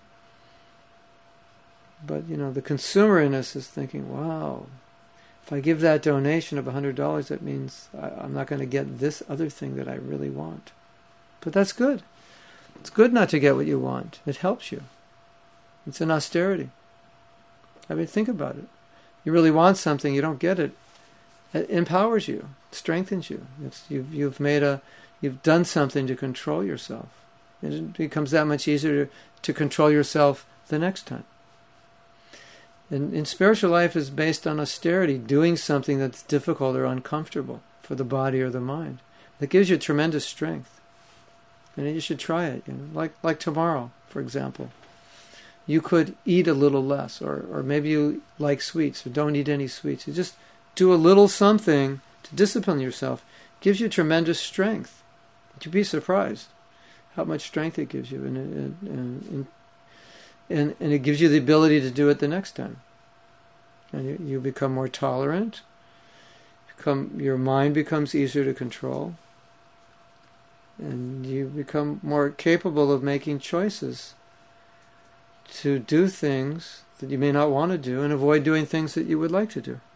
But, the consumer in us is thinking, wow, if I give that donation of $100, that means I'm not going to get this other thing that I really want. But that's good. It's good not to get what you want. It helps you. It's an austerity. I mean, think about it. You really want something, you don't get it. It empowers you, strengthens you. You've done something to control yourself. It becomes that much easier to control yourself the next time. And spiritual life is based on austerity, doing something that's difficult or uncomfortable for the body or the mind. That gives you tremendous strength. And you should try it. Like tomorrow, for example. You could eat a little less, or maybe you like sweets, or don't eat any sweets. You just do a little something to discipline yourself. It gives you tremendous strength. You'd be surprised how much strength it gives you, and it gives you the ability to do it the next time. And you become more tolerant. Your mind becomes easier to control, and you become more capable of making choices to do things that you may not want to do and avoid doing things that you would like to do.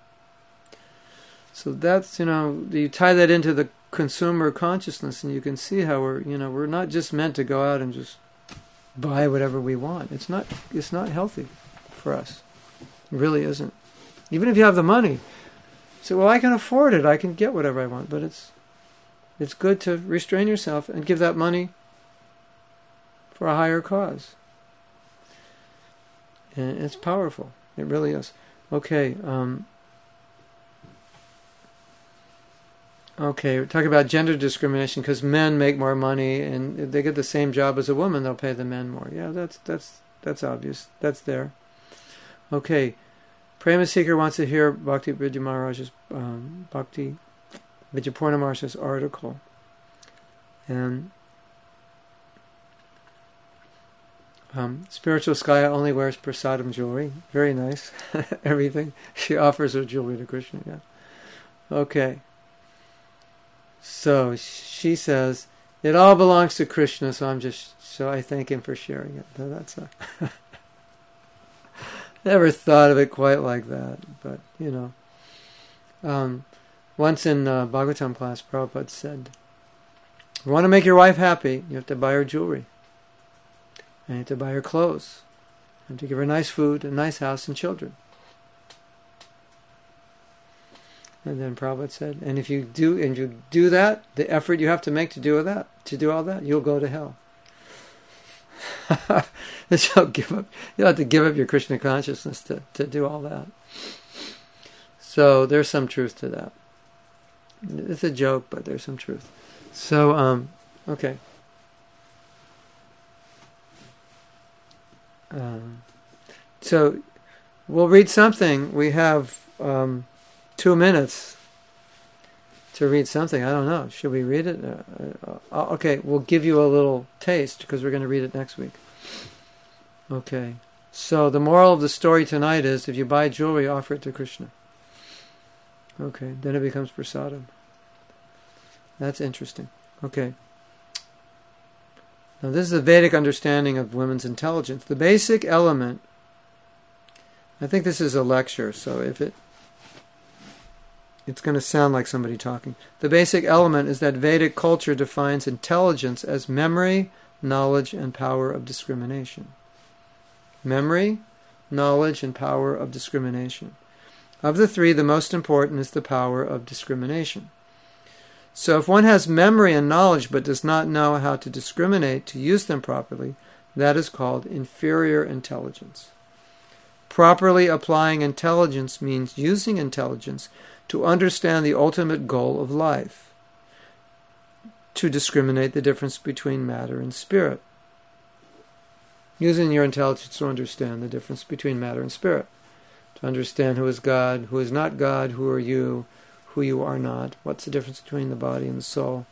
So that's, you tie that into the consumer consciousness, and you can see how we're not just meant to go out and just buy whatever we want. It's not healthy for us. It really isn't. Even if you have the money, you say, well, I can afford it. I can get whatever I want. But it's good to restrain yourself and give that money for a higher cause. And it's powerful. It really is. Okay. Okay, we're talking about gender discrimination because men make more money, and if they get the same job as a woman, they'll pay the men more. Yeah, that's obvious. That's there. Okay, Prema Seeker wants to hear Bhakti Vidya Maharaj's Bhakti Vidyapurna Maharaj's article, and Spiritual Skaya only wears prasadam jewelry. Very nice. Everything she offers her jewelry to Krishna. Yeah. Okay. So she says, it all belongs to Krishna, so I thank him for sharing it. That's never thought of it quite like that, but once in Bhagavatam class, Prabhupada said, if you want to make your wife happy, you have to buy her jewelry, and you have to buy her clothes, and to give her nice food, a nice house, and children. And then Prabhupada said, and if you do that, the effort you have to make to do all that, you'll go to hell. You'll have to give up your Krishna consciousness to do all that. So there's some truth to that. It's a joke, but there's some truth. So, okay. So we'll read something. We have 2 minutes to read something. I don't know. Should we read it? Okay, we'll give you a little taste because we're going to read it next week. Okay. So the moral of the story tonight is if you buy jewelry, offer it to Krishna. Okay, then it becomes prasadam. That's interesting. Okay. Now this is the Vedic understanding of women's intelligence. The basic element, I think this is a lecture, so if it's going to sound like somebody talking. The basic element is that Vedic culture defines intelligence as memory, knowledge, and power of discrimination. Memory, knowledge, and power of discrimination. Of the three, the most important is the power of discrimination. So if one has memory and knowledge but does not know how to discriminate, to use them properly, that is called inferior intelligence. Properly applying intelligence means using intelligence to understand the ultimate goal of life, to discriminate the difference between matter and spirit. Using your intelligence to understand the difference between matter and spirit, to understand who is God, who is not God, who are you, who you are not, what's the difference between the body and the soul.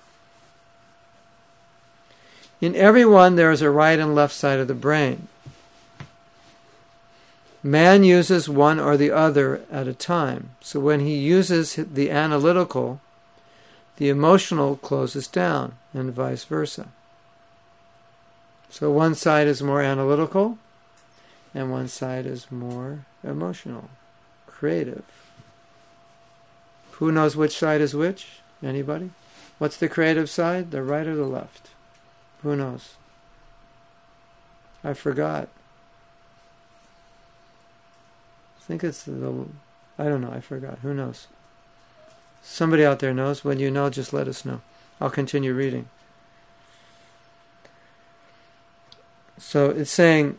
In everyone there is a right and left side of the brain. Man uses one or the other at a time. So when he uses the analytical, the emotional closes down, and vice versa. So one side is more analytical, and one side is more emotional, creative. Who knows which side is which? Anybody? What's the creative side? The right or the left? Who knows? I forgot. I think it's I don't know, I forgot. Who knows? Somebody out there knows. When you know, just let us know. I'll continue reading. So it's saying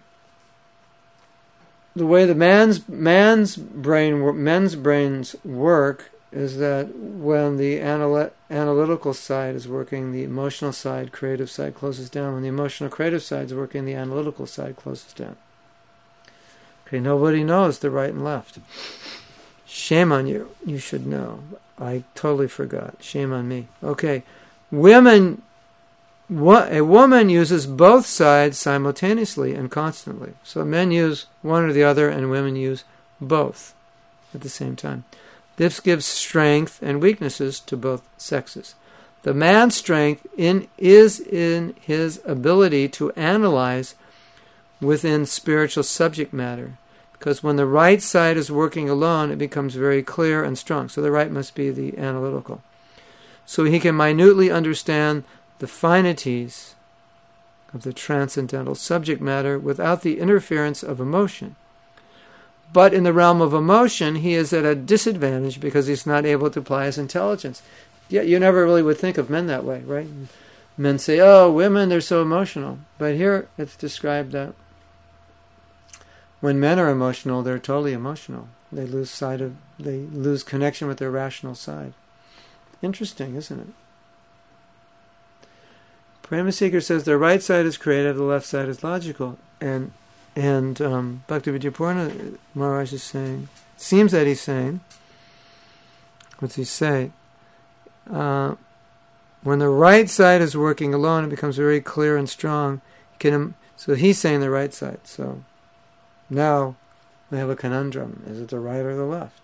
the way the men's brains work is that when the analytical side is working, the emotional side, creative side closes down. When the emotional creative side is working, the analytical side closes down. Okay, nobody knows the right and left. Shame on you. You should know. I totally forgot. Shame on me. Okay, a woman uses both sides simultaneously and constantly. So men use one or the other, and women use both at the same time. This gives strength and weaknesses to both sexes. The man's strength is in his ability to analyze within spiritual subject matter. Because when the right side is working alone, it becomes very clear and strong. So the right must be the analytical. So he can minutely understand the finities of the transcendental subject matter without the interference of emotion. But in the realm of emotion, he is at a disadvantage because he's not able to apply his intelligence. Yeah, you never really would think of men that way, right? Men say, oh, women, they're so emotional. But here it's described that when men are emotional, they're totally emotional. They lose connection with their rational side. Interesting, isn't it? Prema Seeker says the right side is creative, the left side is logical. And Bhaktividyapurna Maharaj is saying, seems that he's saying, what's he say? When the right side is working alone, it becomes very clear and strong. So he's saying the right side. So now we have a conundrum. Is it the right or the left?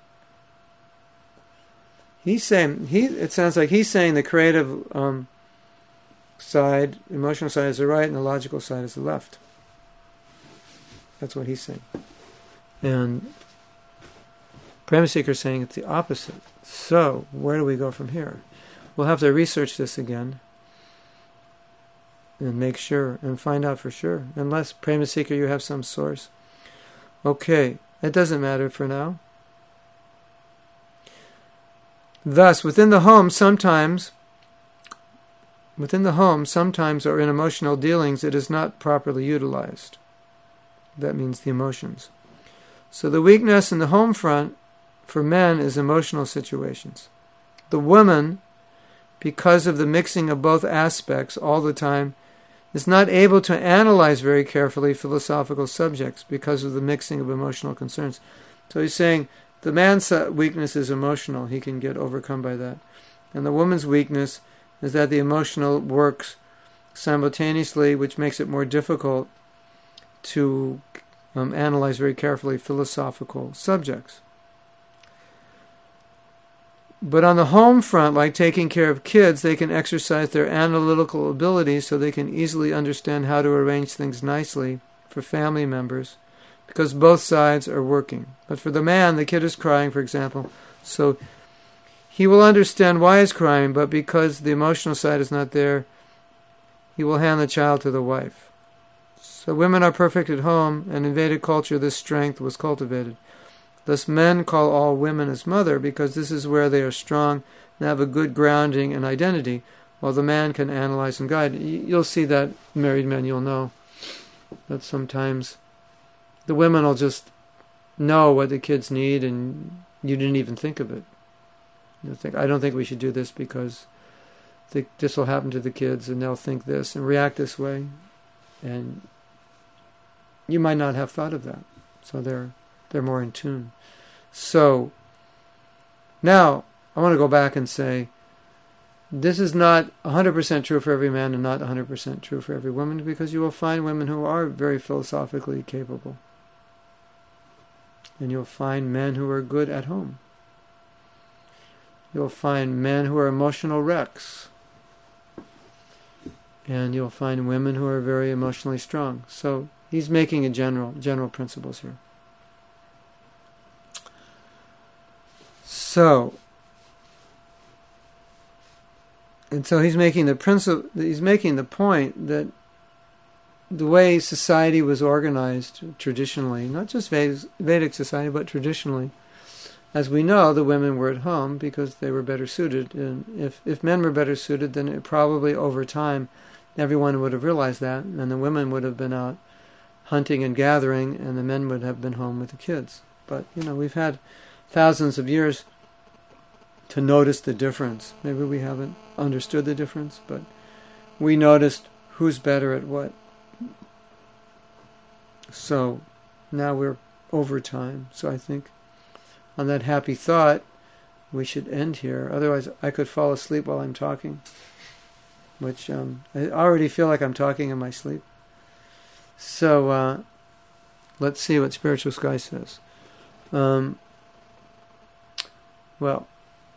He's saying, it sounds like he's saying the creative side, emotional side is the right, and the logical side is the left. That's what he's saying. And Prema Seeker is saying it's the opposite. So, where do we go from here? We'll have to research this again and make sure and find out for sure. Unless, Prema Seeker, you have some source. Okay, it doesn't matter for now. Thus, within the home, sometimes or in emotional dealings, it is not properly utilized. That means the emotions. So the weakness in the home front for men is emotional situations. The woman, because of the mixing of both aspects all the time, is not able to analyze very carefully philosophical subjects because of the mixing of emotional concerns. So he's saying the man's weakness is emotional. He can get overcome by that. And the woman's weakness is that the emotional works simultaneously, which makes it more difficult to analyze very carefully philosophical subjects. But on the home front, like taking care of kids, they can exercise their analytical abilities so they can easily understand how to arrange things nicely for family members, because both sides are working. But for the man, the kid is crying, for example, so he will understand why he's crying, but because the emotional side is not there, he will hand the child to the wife. So women are perfect at home, and in Vedic culture this strength was cultivated. Thus men call all women as mother, because this is where they are strong and have a good grounding and identity, while the man can analyze and guide. You'll see that, married men, you'll know that sometimes the women will just know what the kids need, and you didn't even think of it. You'll think, I don't think we should do this because this will happen to the kids, and they'll think this and react this way. And you might not have thought of that. So they're more in tune. So now I want to go back and say this is not 100% true for every man and not 100% true for every woman, because you will find women who are very philosophically capable. And you'll find men who are good at home. You'll find men who are emotional wrecks. And you'll find women who are very emotionally strong. So he's making a general principles here. So he's making the point that the way society was organized traditionally, not just Vedic society, but traditionally, as we know, the women were at home because they were better suited. And if men were better suited, then it probably over time everyone would have realized that, and the women would have been out hunting and gathering, and the men would have been home with the kids. But, we've had thousands of years to notice the difference. Maybe we haven't understood the difference, but we noticed who's better at what. So now we're over time. So I think on that happy thought, we should end here. Otherwise, I could fall asleep while I'm talking, which I already feel like I'm talking in my sleep. So let's see what Spiritual Sky says. Well,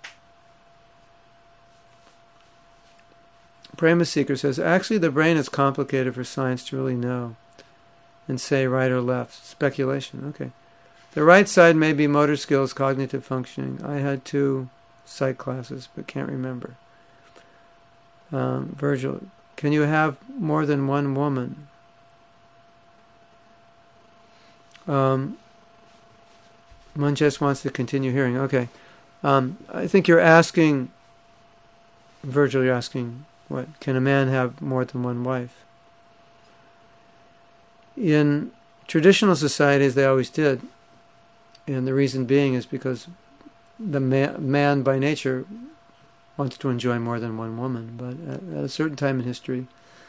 Prema Seeker says, actually the brain is complicated for science to really know and say right or left. Speculation, okay. The right side may be motor skills, cognitive functioning. I had 2 psych classes, but can't remember. Virgil, can you have more than one woman? Manjesh wants to continue hearing. Okay. I think you're asking, Virgil, you're asking, what? Can a man have more than one wife? In traditional societies, they always did. And the reason being is because the man by nature wants to enjoy more than one woman. But at a certain time in history,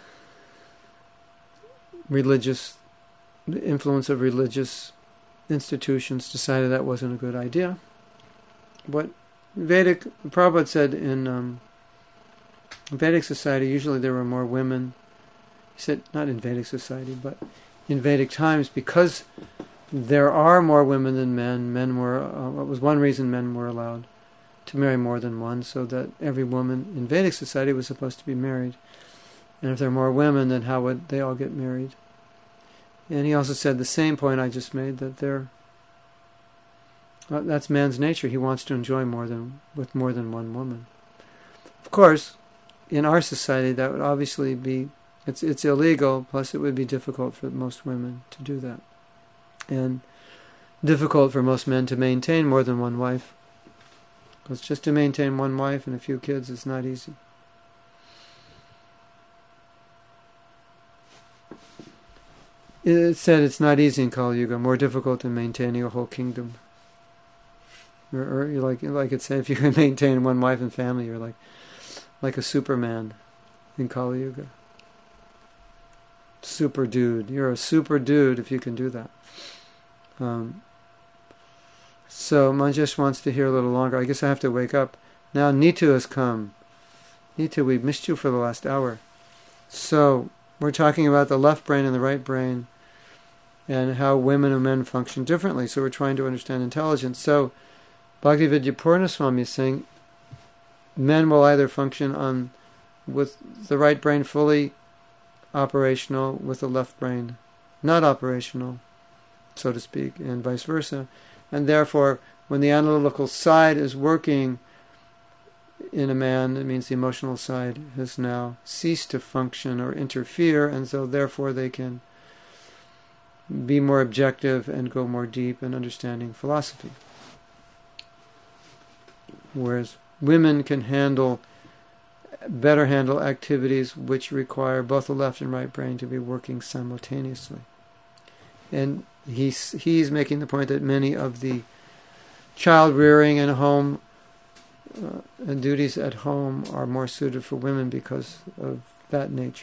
the influence of religious institutions decided that wasn't a good idea. What Prabhupada said in Vedic society, usually there were more women. He said, not in Vedic society, but in Vedic times, because there are more women than men. Men were, what was one reason men were allowed to marry more than one, so that every woman in Vedic society was supposed to be married. And if there are more women, then how would they all get married? And he also said the same point I just made, that that's man's nature. He wants to enjoy with more than one woman. Of course, in our society, that would obviously be, it's illegal, plus it would be difficult for most women to do that. And difficult for most men to maintain more than one wife. Because just to maintain one wife and a few kids is not easy. It said it's not easy in Kali Yuga, more difficult than maintaining a whole kingdom. Or like it said, if you can maintain one wife and family, you're like a Superman in Kali Yuga. Super dude. You're a super dude if you can do that. So Manjesh wants to hear a little longer. I guess I have to wake up. Now Nitu has come. Nitu, we've missed you for the last hour. So we're talking about the left brain and the right brain and how women and men function differently. So we're trying to understand intelligence. So Bhaktivedanta Purna Swami is saying men will either function with the right brain fully operational, with the left brain not operational, so to speak, and vice versa. And therefore, when the analytical side is working in a man, it means the emotional side has now ceased to function or interfere, and so therefore they can be more objective and go more deep in understanding philosophy. Whereas women can better handle activities which require both the left and right brain to be working simultaneously. And he's making the point that many of the child rearing and home and duties at home are more suited for women because of that nature.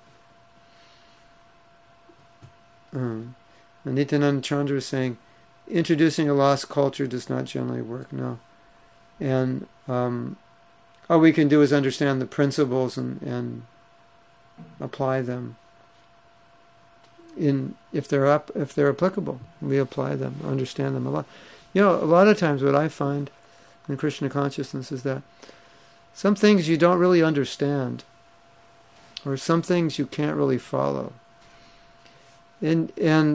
And Nityananda Chandra is saying, introducing a lost culture does not generally work. No. And all we can do is understand the principles and apply them. If they're applicable, we apply them, understand them a lot. A lot of times what I find in Krishna consciousness is that some things you don't really understand, or some things you can't really follow. And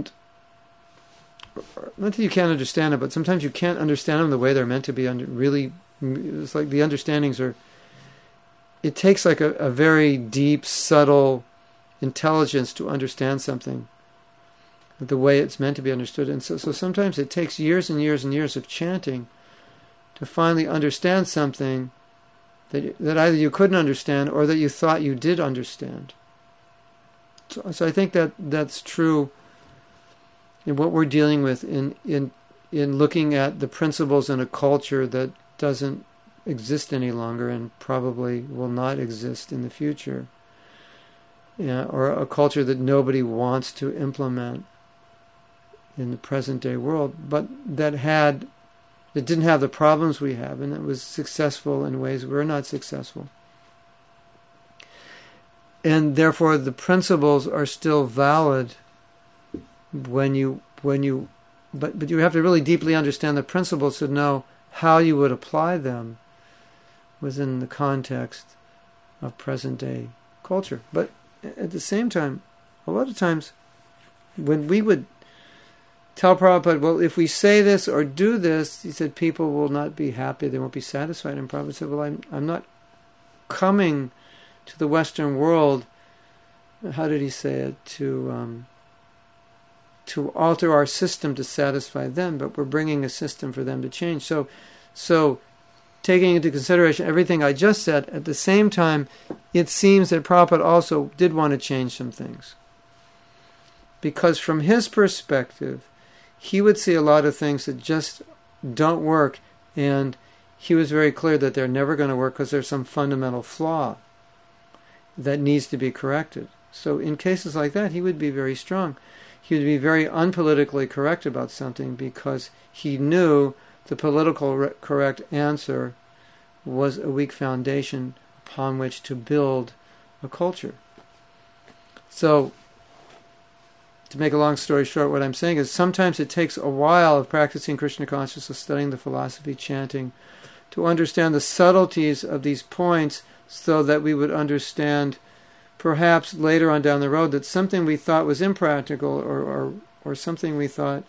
not that you can't understand it, but sometimes you can't understand them the way they're meant to be. It's like the understandings are. It takes like a very deep, subtle intelligence to understand something the way it's meant to be understood. And so sometimes it takes years and years and years of chanting to finally understand something that either you couldn't understand or that you thought you did understand. So I think that's true in what we're dealing with in looking at the principles in a culture that doesn't exist any longer and probably will not exist in the future. Or a culture that nobody wants to implement in the present day world, but that didn't have the problems we have, and it was successful in ways we're not successful. And therefore the principles are still valid but you have to really deeply understand the principles to know how you would apply them within the context of present day culture. But at the same time, a lot of times when we would tell Prabhupada, well, if we say this or do this, he said, people will not be happy, they won't be satisfied. And Prabhupada said, well, I'm not coming to the Western world, how did he say it, to to alter our system to satisfy them, but we're bringing a system for them to change. So taking into consideration everything I just said, at the same time, it seems that Prabhupada also did want to change some things. Because from his perspective, he would see a lot of things that just don't work, and he was very clear that they're never going to work because there's some fundamental flaw that needs to be corrected. So in cases like that, he would be very strong. He would be very unpolitically correct about something because he knew the political correct answer was a weak foundation upon which to build a culture. So, to make a long story short, what I'm saying is sometimes it takes a while of practicing Krishna consciousness, studying the philosophy, chanting, to understand the subtleties of these points so that we would understand perhaps later on down the road that something we thought was impractical or something we thought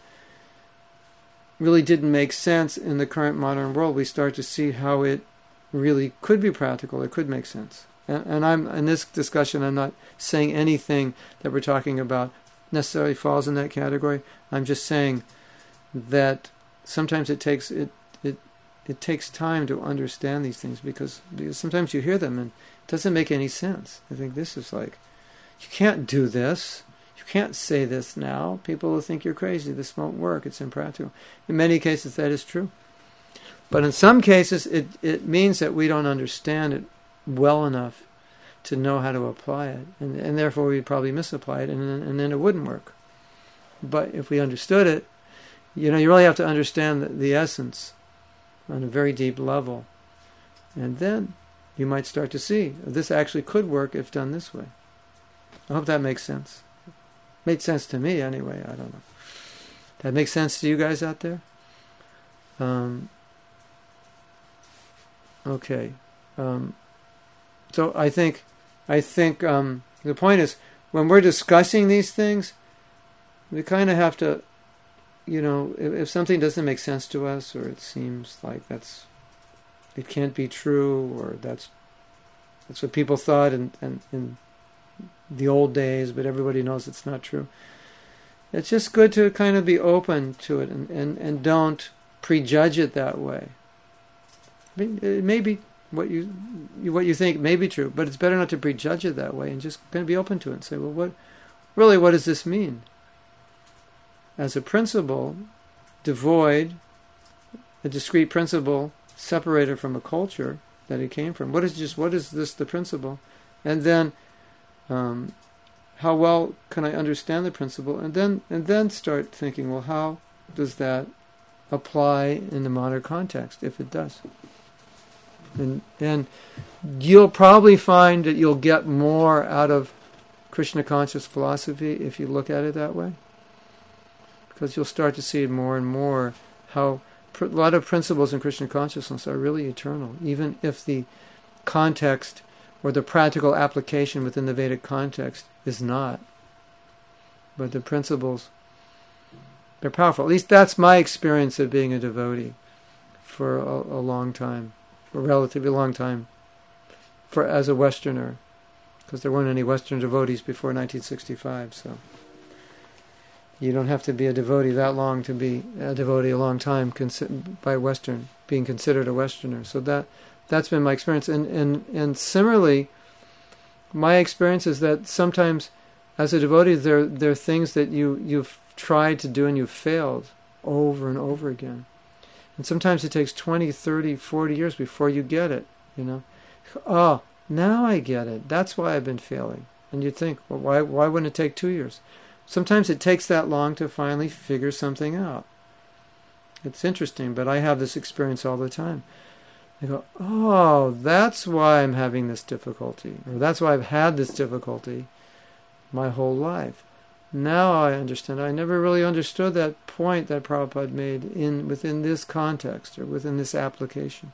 really didn't make sense in the current modern world, we start to see how it really could be practical, it could make sense. And I'm in this discussion, I'm not saying anything that we're talking about necessarily falls in that category. I'm just saying that sometimes it takes time to understand these things because sometimes you hear them and it doesn't make any sense. I think this is like, you can't do this. You can't say this now. People will think you're crazy. This won't work. It's impractical. In many cases, that is true. But in some cases, it means that we don't understand it well enough to know how to apply it. And therefore, we'd probably misapply it, and then it wouldn't work. But if we understood it, you really have to understand the essence on a very deep level. And then you might start to see, this actually could work if done this way. I hope that makes sense. Made sense to me anyway, I don't know. That makes sense to you guys out there? Okay. So I think the point is, when we're discussing these things, we kind of have to, if something doesn't make sense to us, or it seems like it can't be true, or that's what people thought in the old days, but everybody knows it's not true. It's just good to kind of be open to it and don't prejudge it that way. I mean, it may be what you think may be true, but it's better not to prejudge it that way and just kind of be open to it and say, well, what does this mean? As a principle, devoid, a discrete principle separated from a culture that it came from. What is this the principle? And then how well can I understand the principle? And then start thinking, well, how does that apply in the modern context, if it does? And you'll probably find that you'll get more out of Krishna conscious philosophy if you look at it that way. Because you'll start to see more and more how a lot of principles in Krishna consciousness are really eternal, even if the context or the practical application within the Vedic context is not. But the principles, they're powerful. At least that's my experience of being a devotee for a long time, a relatively long time, as a Westerner, because there weren't any Western devotees before 1965, so you don't have to be a devotee that long to be a devotee a long time by Western, being considered a Westerner. So that's been my experience. And similarly, my experience is that sometimes as a devotee there are things that you've tried to do and you've failed over and over again. And sometimes it takes 20, 30, 40 years before you get it, Oh, now I get it. That's why I've been failing. And you'd think, well, why wouldn't it take 2 years? Sometimes it takes that long to finally figure something out. It's interesting, but I have this experience all the time. I go, oh, that's why I'm having this difficulty, or that's why I've had this difficulty my whole life. Now I understand. I never really understood that point that Prabhupada made within this context or within this application.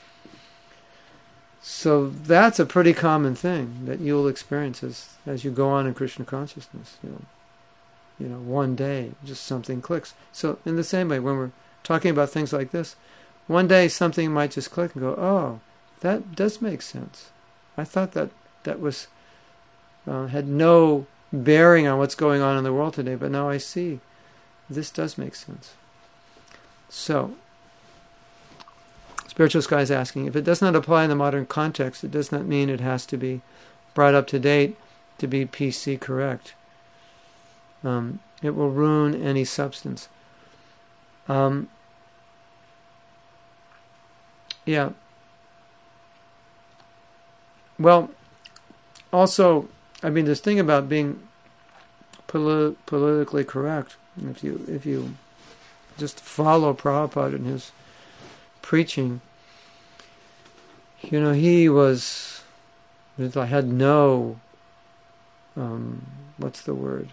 So that's a pretty common thing that you'll experience as you go on in Krishna consciousness. One day just something clicks. So in the same way, when we're talking about things like this, one day something might just click and go, oh, that does make sense. I thought that had no bearing on what's going on in the world today, but now I see this does make sense. So, Spiritual Sky is asking, if it does not apply in the modern context, it does not mean it has to be brought up to date to be PC correct. It will ruin any substance. Yeah. Well, also, I mean, this thing about being politically correct, if you just follow Prabhupada in his preaching, he had no, what's the word?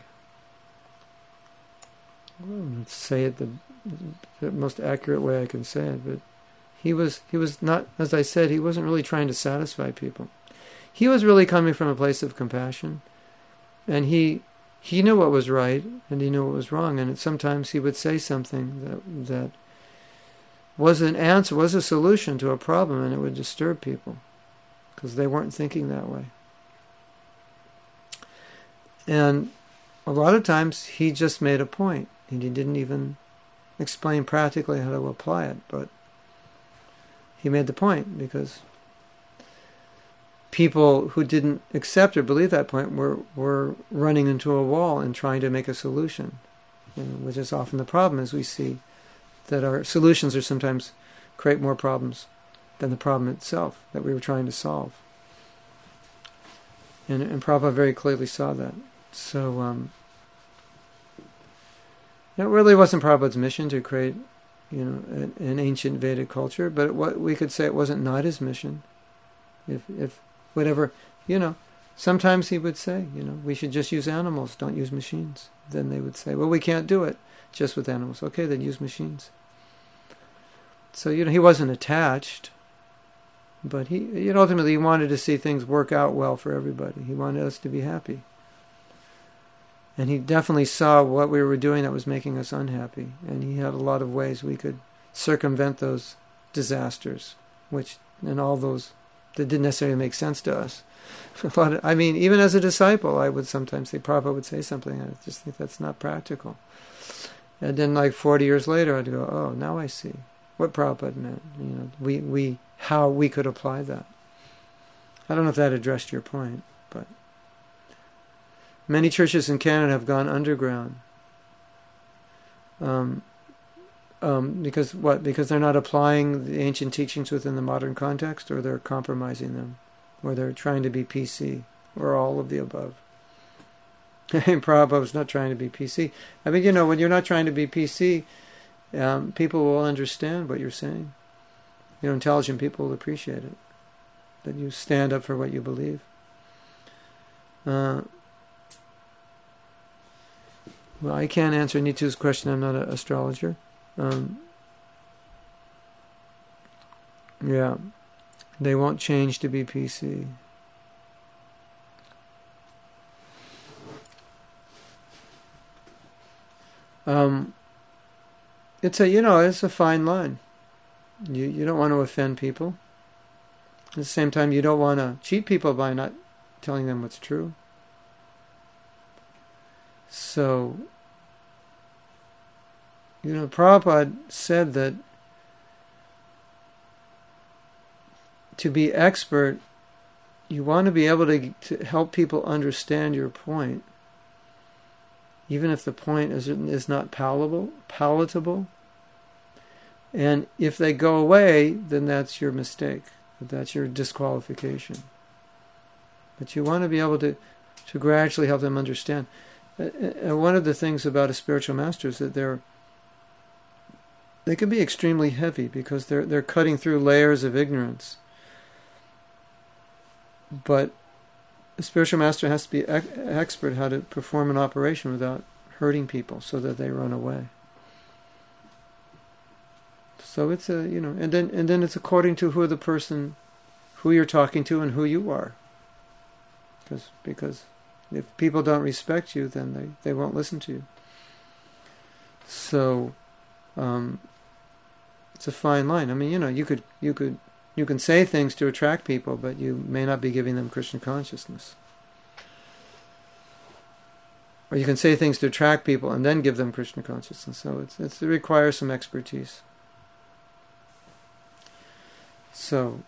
Let's say it the most accurate way I can say it, but he was not, as I said, he wasn't really trying to satisfy people. He was really coming from a place of compassion, and he knew what was right and he knew what was wrong, and sometimes he would say something that was an answer, was a solution to a problem, and it would disturb people because they weren't thinking that way. And a lot of times he just made a point, and he didn't even explain practically how to apply it, but he made the point because people who didn't accept or believe that point were running into a wall and trying to make a solution, which is often the problem, as we see that our solutions are sometimes create more problems than the problem itself that we were trying to solve. And Prabhupada very clearly saw that. So it really wasn't Prabhupada's mission to create, an ancient Vedic culture, but we could say it wasn't not his mission. If whatever, sometimes he would say, we should just use animals, don't use machines. Then they would say, well, we can't do it just with animals. Okay, then use machines. So, he wasn't attached, but he ultimately he wanted to see things work out well for everybody. He wanted us to be happy. And he definitely saw what we were doing that was making us unhappy. And he had a lot of ways we could circumvent those disasters, and all those that didn't necessarily make sense to us. Even as a disciple, I would sometimes say, Prabhupada would say something, I just think that's not practical. And then 40 years later, I'd go, oh, now I see what Prabhupada meant. How we could apply that. I don't know if that addressed your point, but many churches in Canada have gone underground. Because what? Because they're not applying the ancient teachings within the modern context, or they're compromising them, or they're trying to be PC, or all of the above. Prabhupada was not trying to be PC. When you're not trying to be PC, people will understand what you're saying. Intelligent people will appreciate it. That you stand up for what you believe. Well, I can't answer Nitu's question. I'm not an astrologer. Yeah, they won't change to be PC. It's a fine line. You don't want to offend people. At the same time, you don't want to cheat people by not telling them what's true. So, Prabhupada said that to be expert, you want to be able to help people understand your point, even if the point is not palatable. And if they go away, then that's your mistake. That's your disqualification. But you want to be able to gradually help them understand. One of the things about a spiritual master is that they can be extremely heavy because they're cutting through layers of ignorance. But a spiritual master has to be expert how to perform an operation without hurting people so that they run away. So it's and then it's according to who you're talking to and who you are. Because if people don't respect you, then they won't listen to you. So it's a fine line. You can say things to attract people, but you may not be giving them Krishna consciousness. or you can say things to attract people and then give them Krishna consciousness. So it requires some expertise. So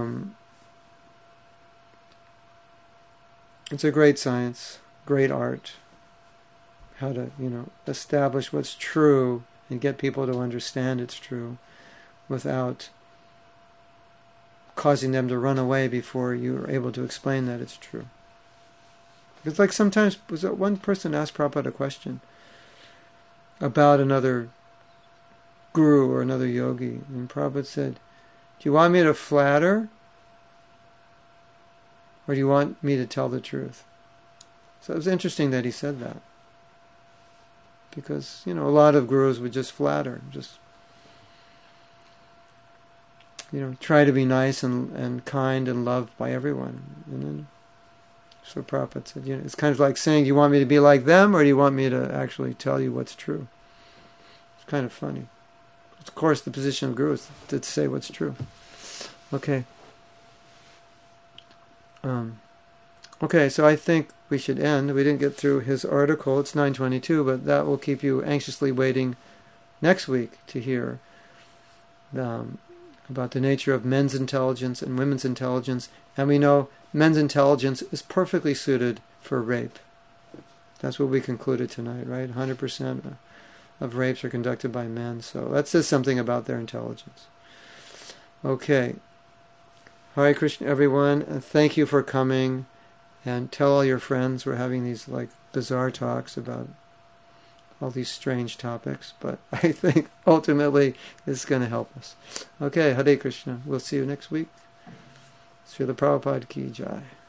it's a great science, great art, how to, establish what's true and get people to understand it's true without causing them to run away before you're able to explain that it's true. It's like sometimes one person asked Prabhupada a question about another guru or another yogi, and Prabhupada said, "Do you want me to flatter, or do you want me to tell the truth?" So it was interesting that he said that, because a lot of gurus would just flatter, just try to be nice and kind and loved by everyone, and then. So Prabhupada said, it's kind of like saying, do you want me to be like them, or do you want me to actually tell you what's true? It's kind of funny. Of course, the position of Guru is to say what's true. Okay. Okay, so I think we should end. We didn't get through his article. It's 9:22, but that will keep you anxiously waiting next week to hear about the nature of men's intelligence and women's intelligence. And we know men's intelligence is perfectly suited for rape. That's what we concluded tonight, right? 100% of rapes are conducted by men. So that says something about their intelligence. Okay. Hare Krishna, everyone. And thank you for coming. And tell all your friends we're having these bizarre talks about all these strange topics. But I think ultimately this is going to help us. Okay, Hare Krishna. We'll see you next week. Srila Prabhupada Ki Jai.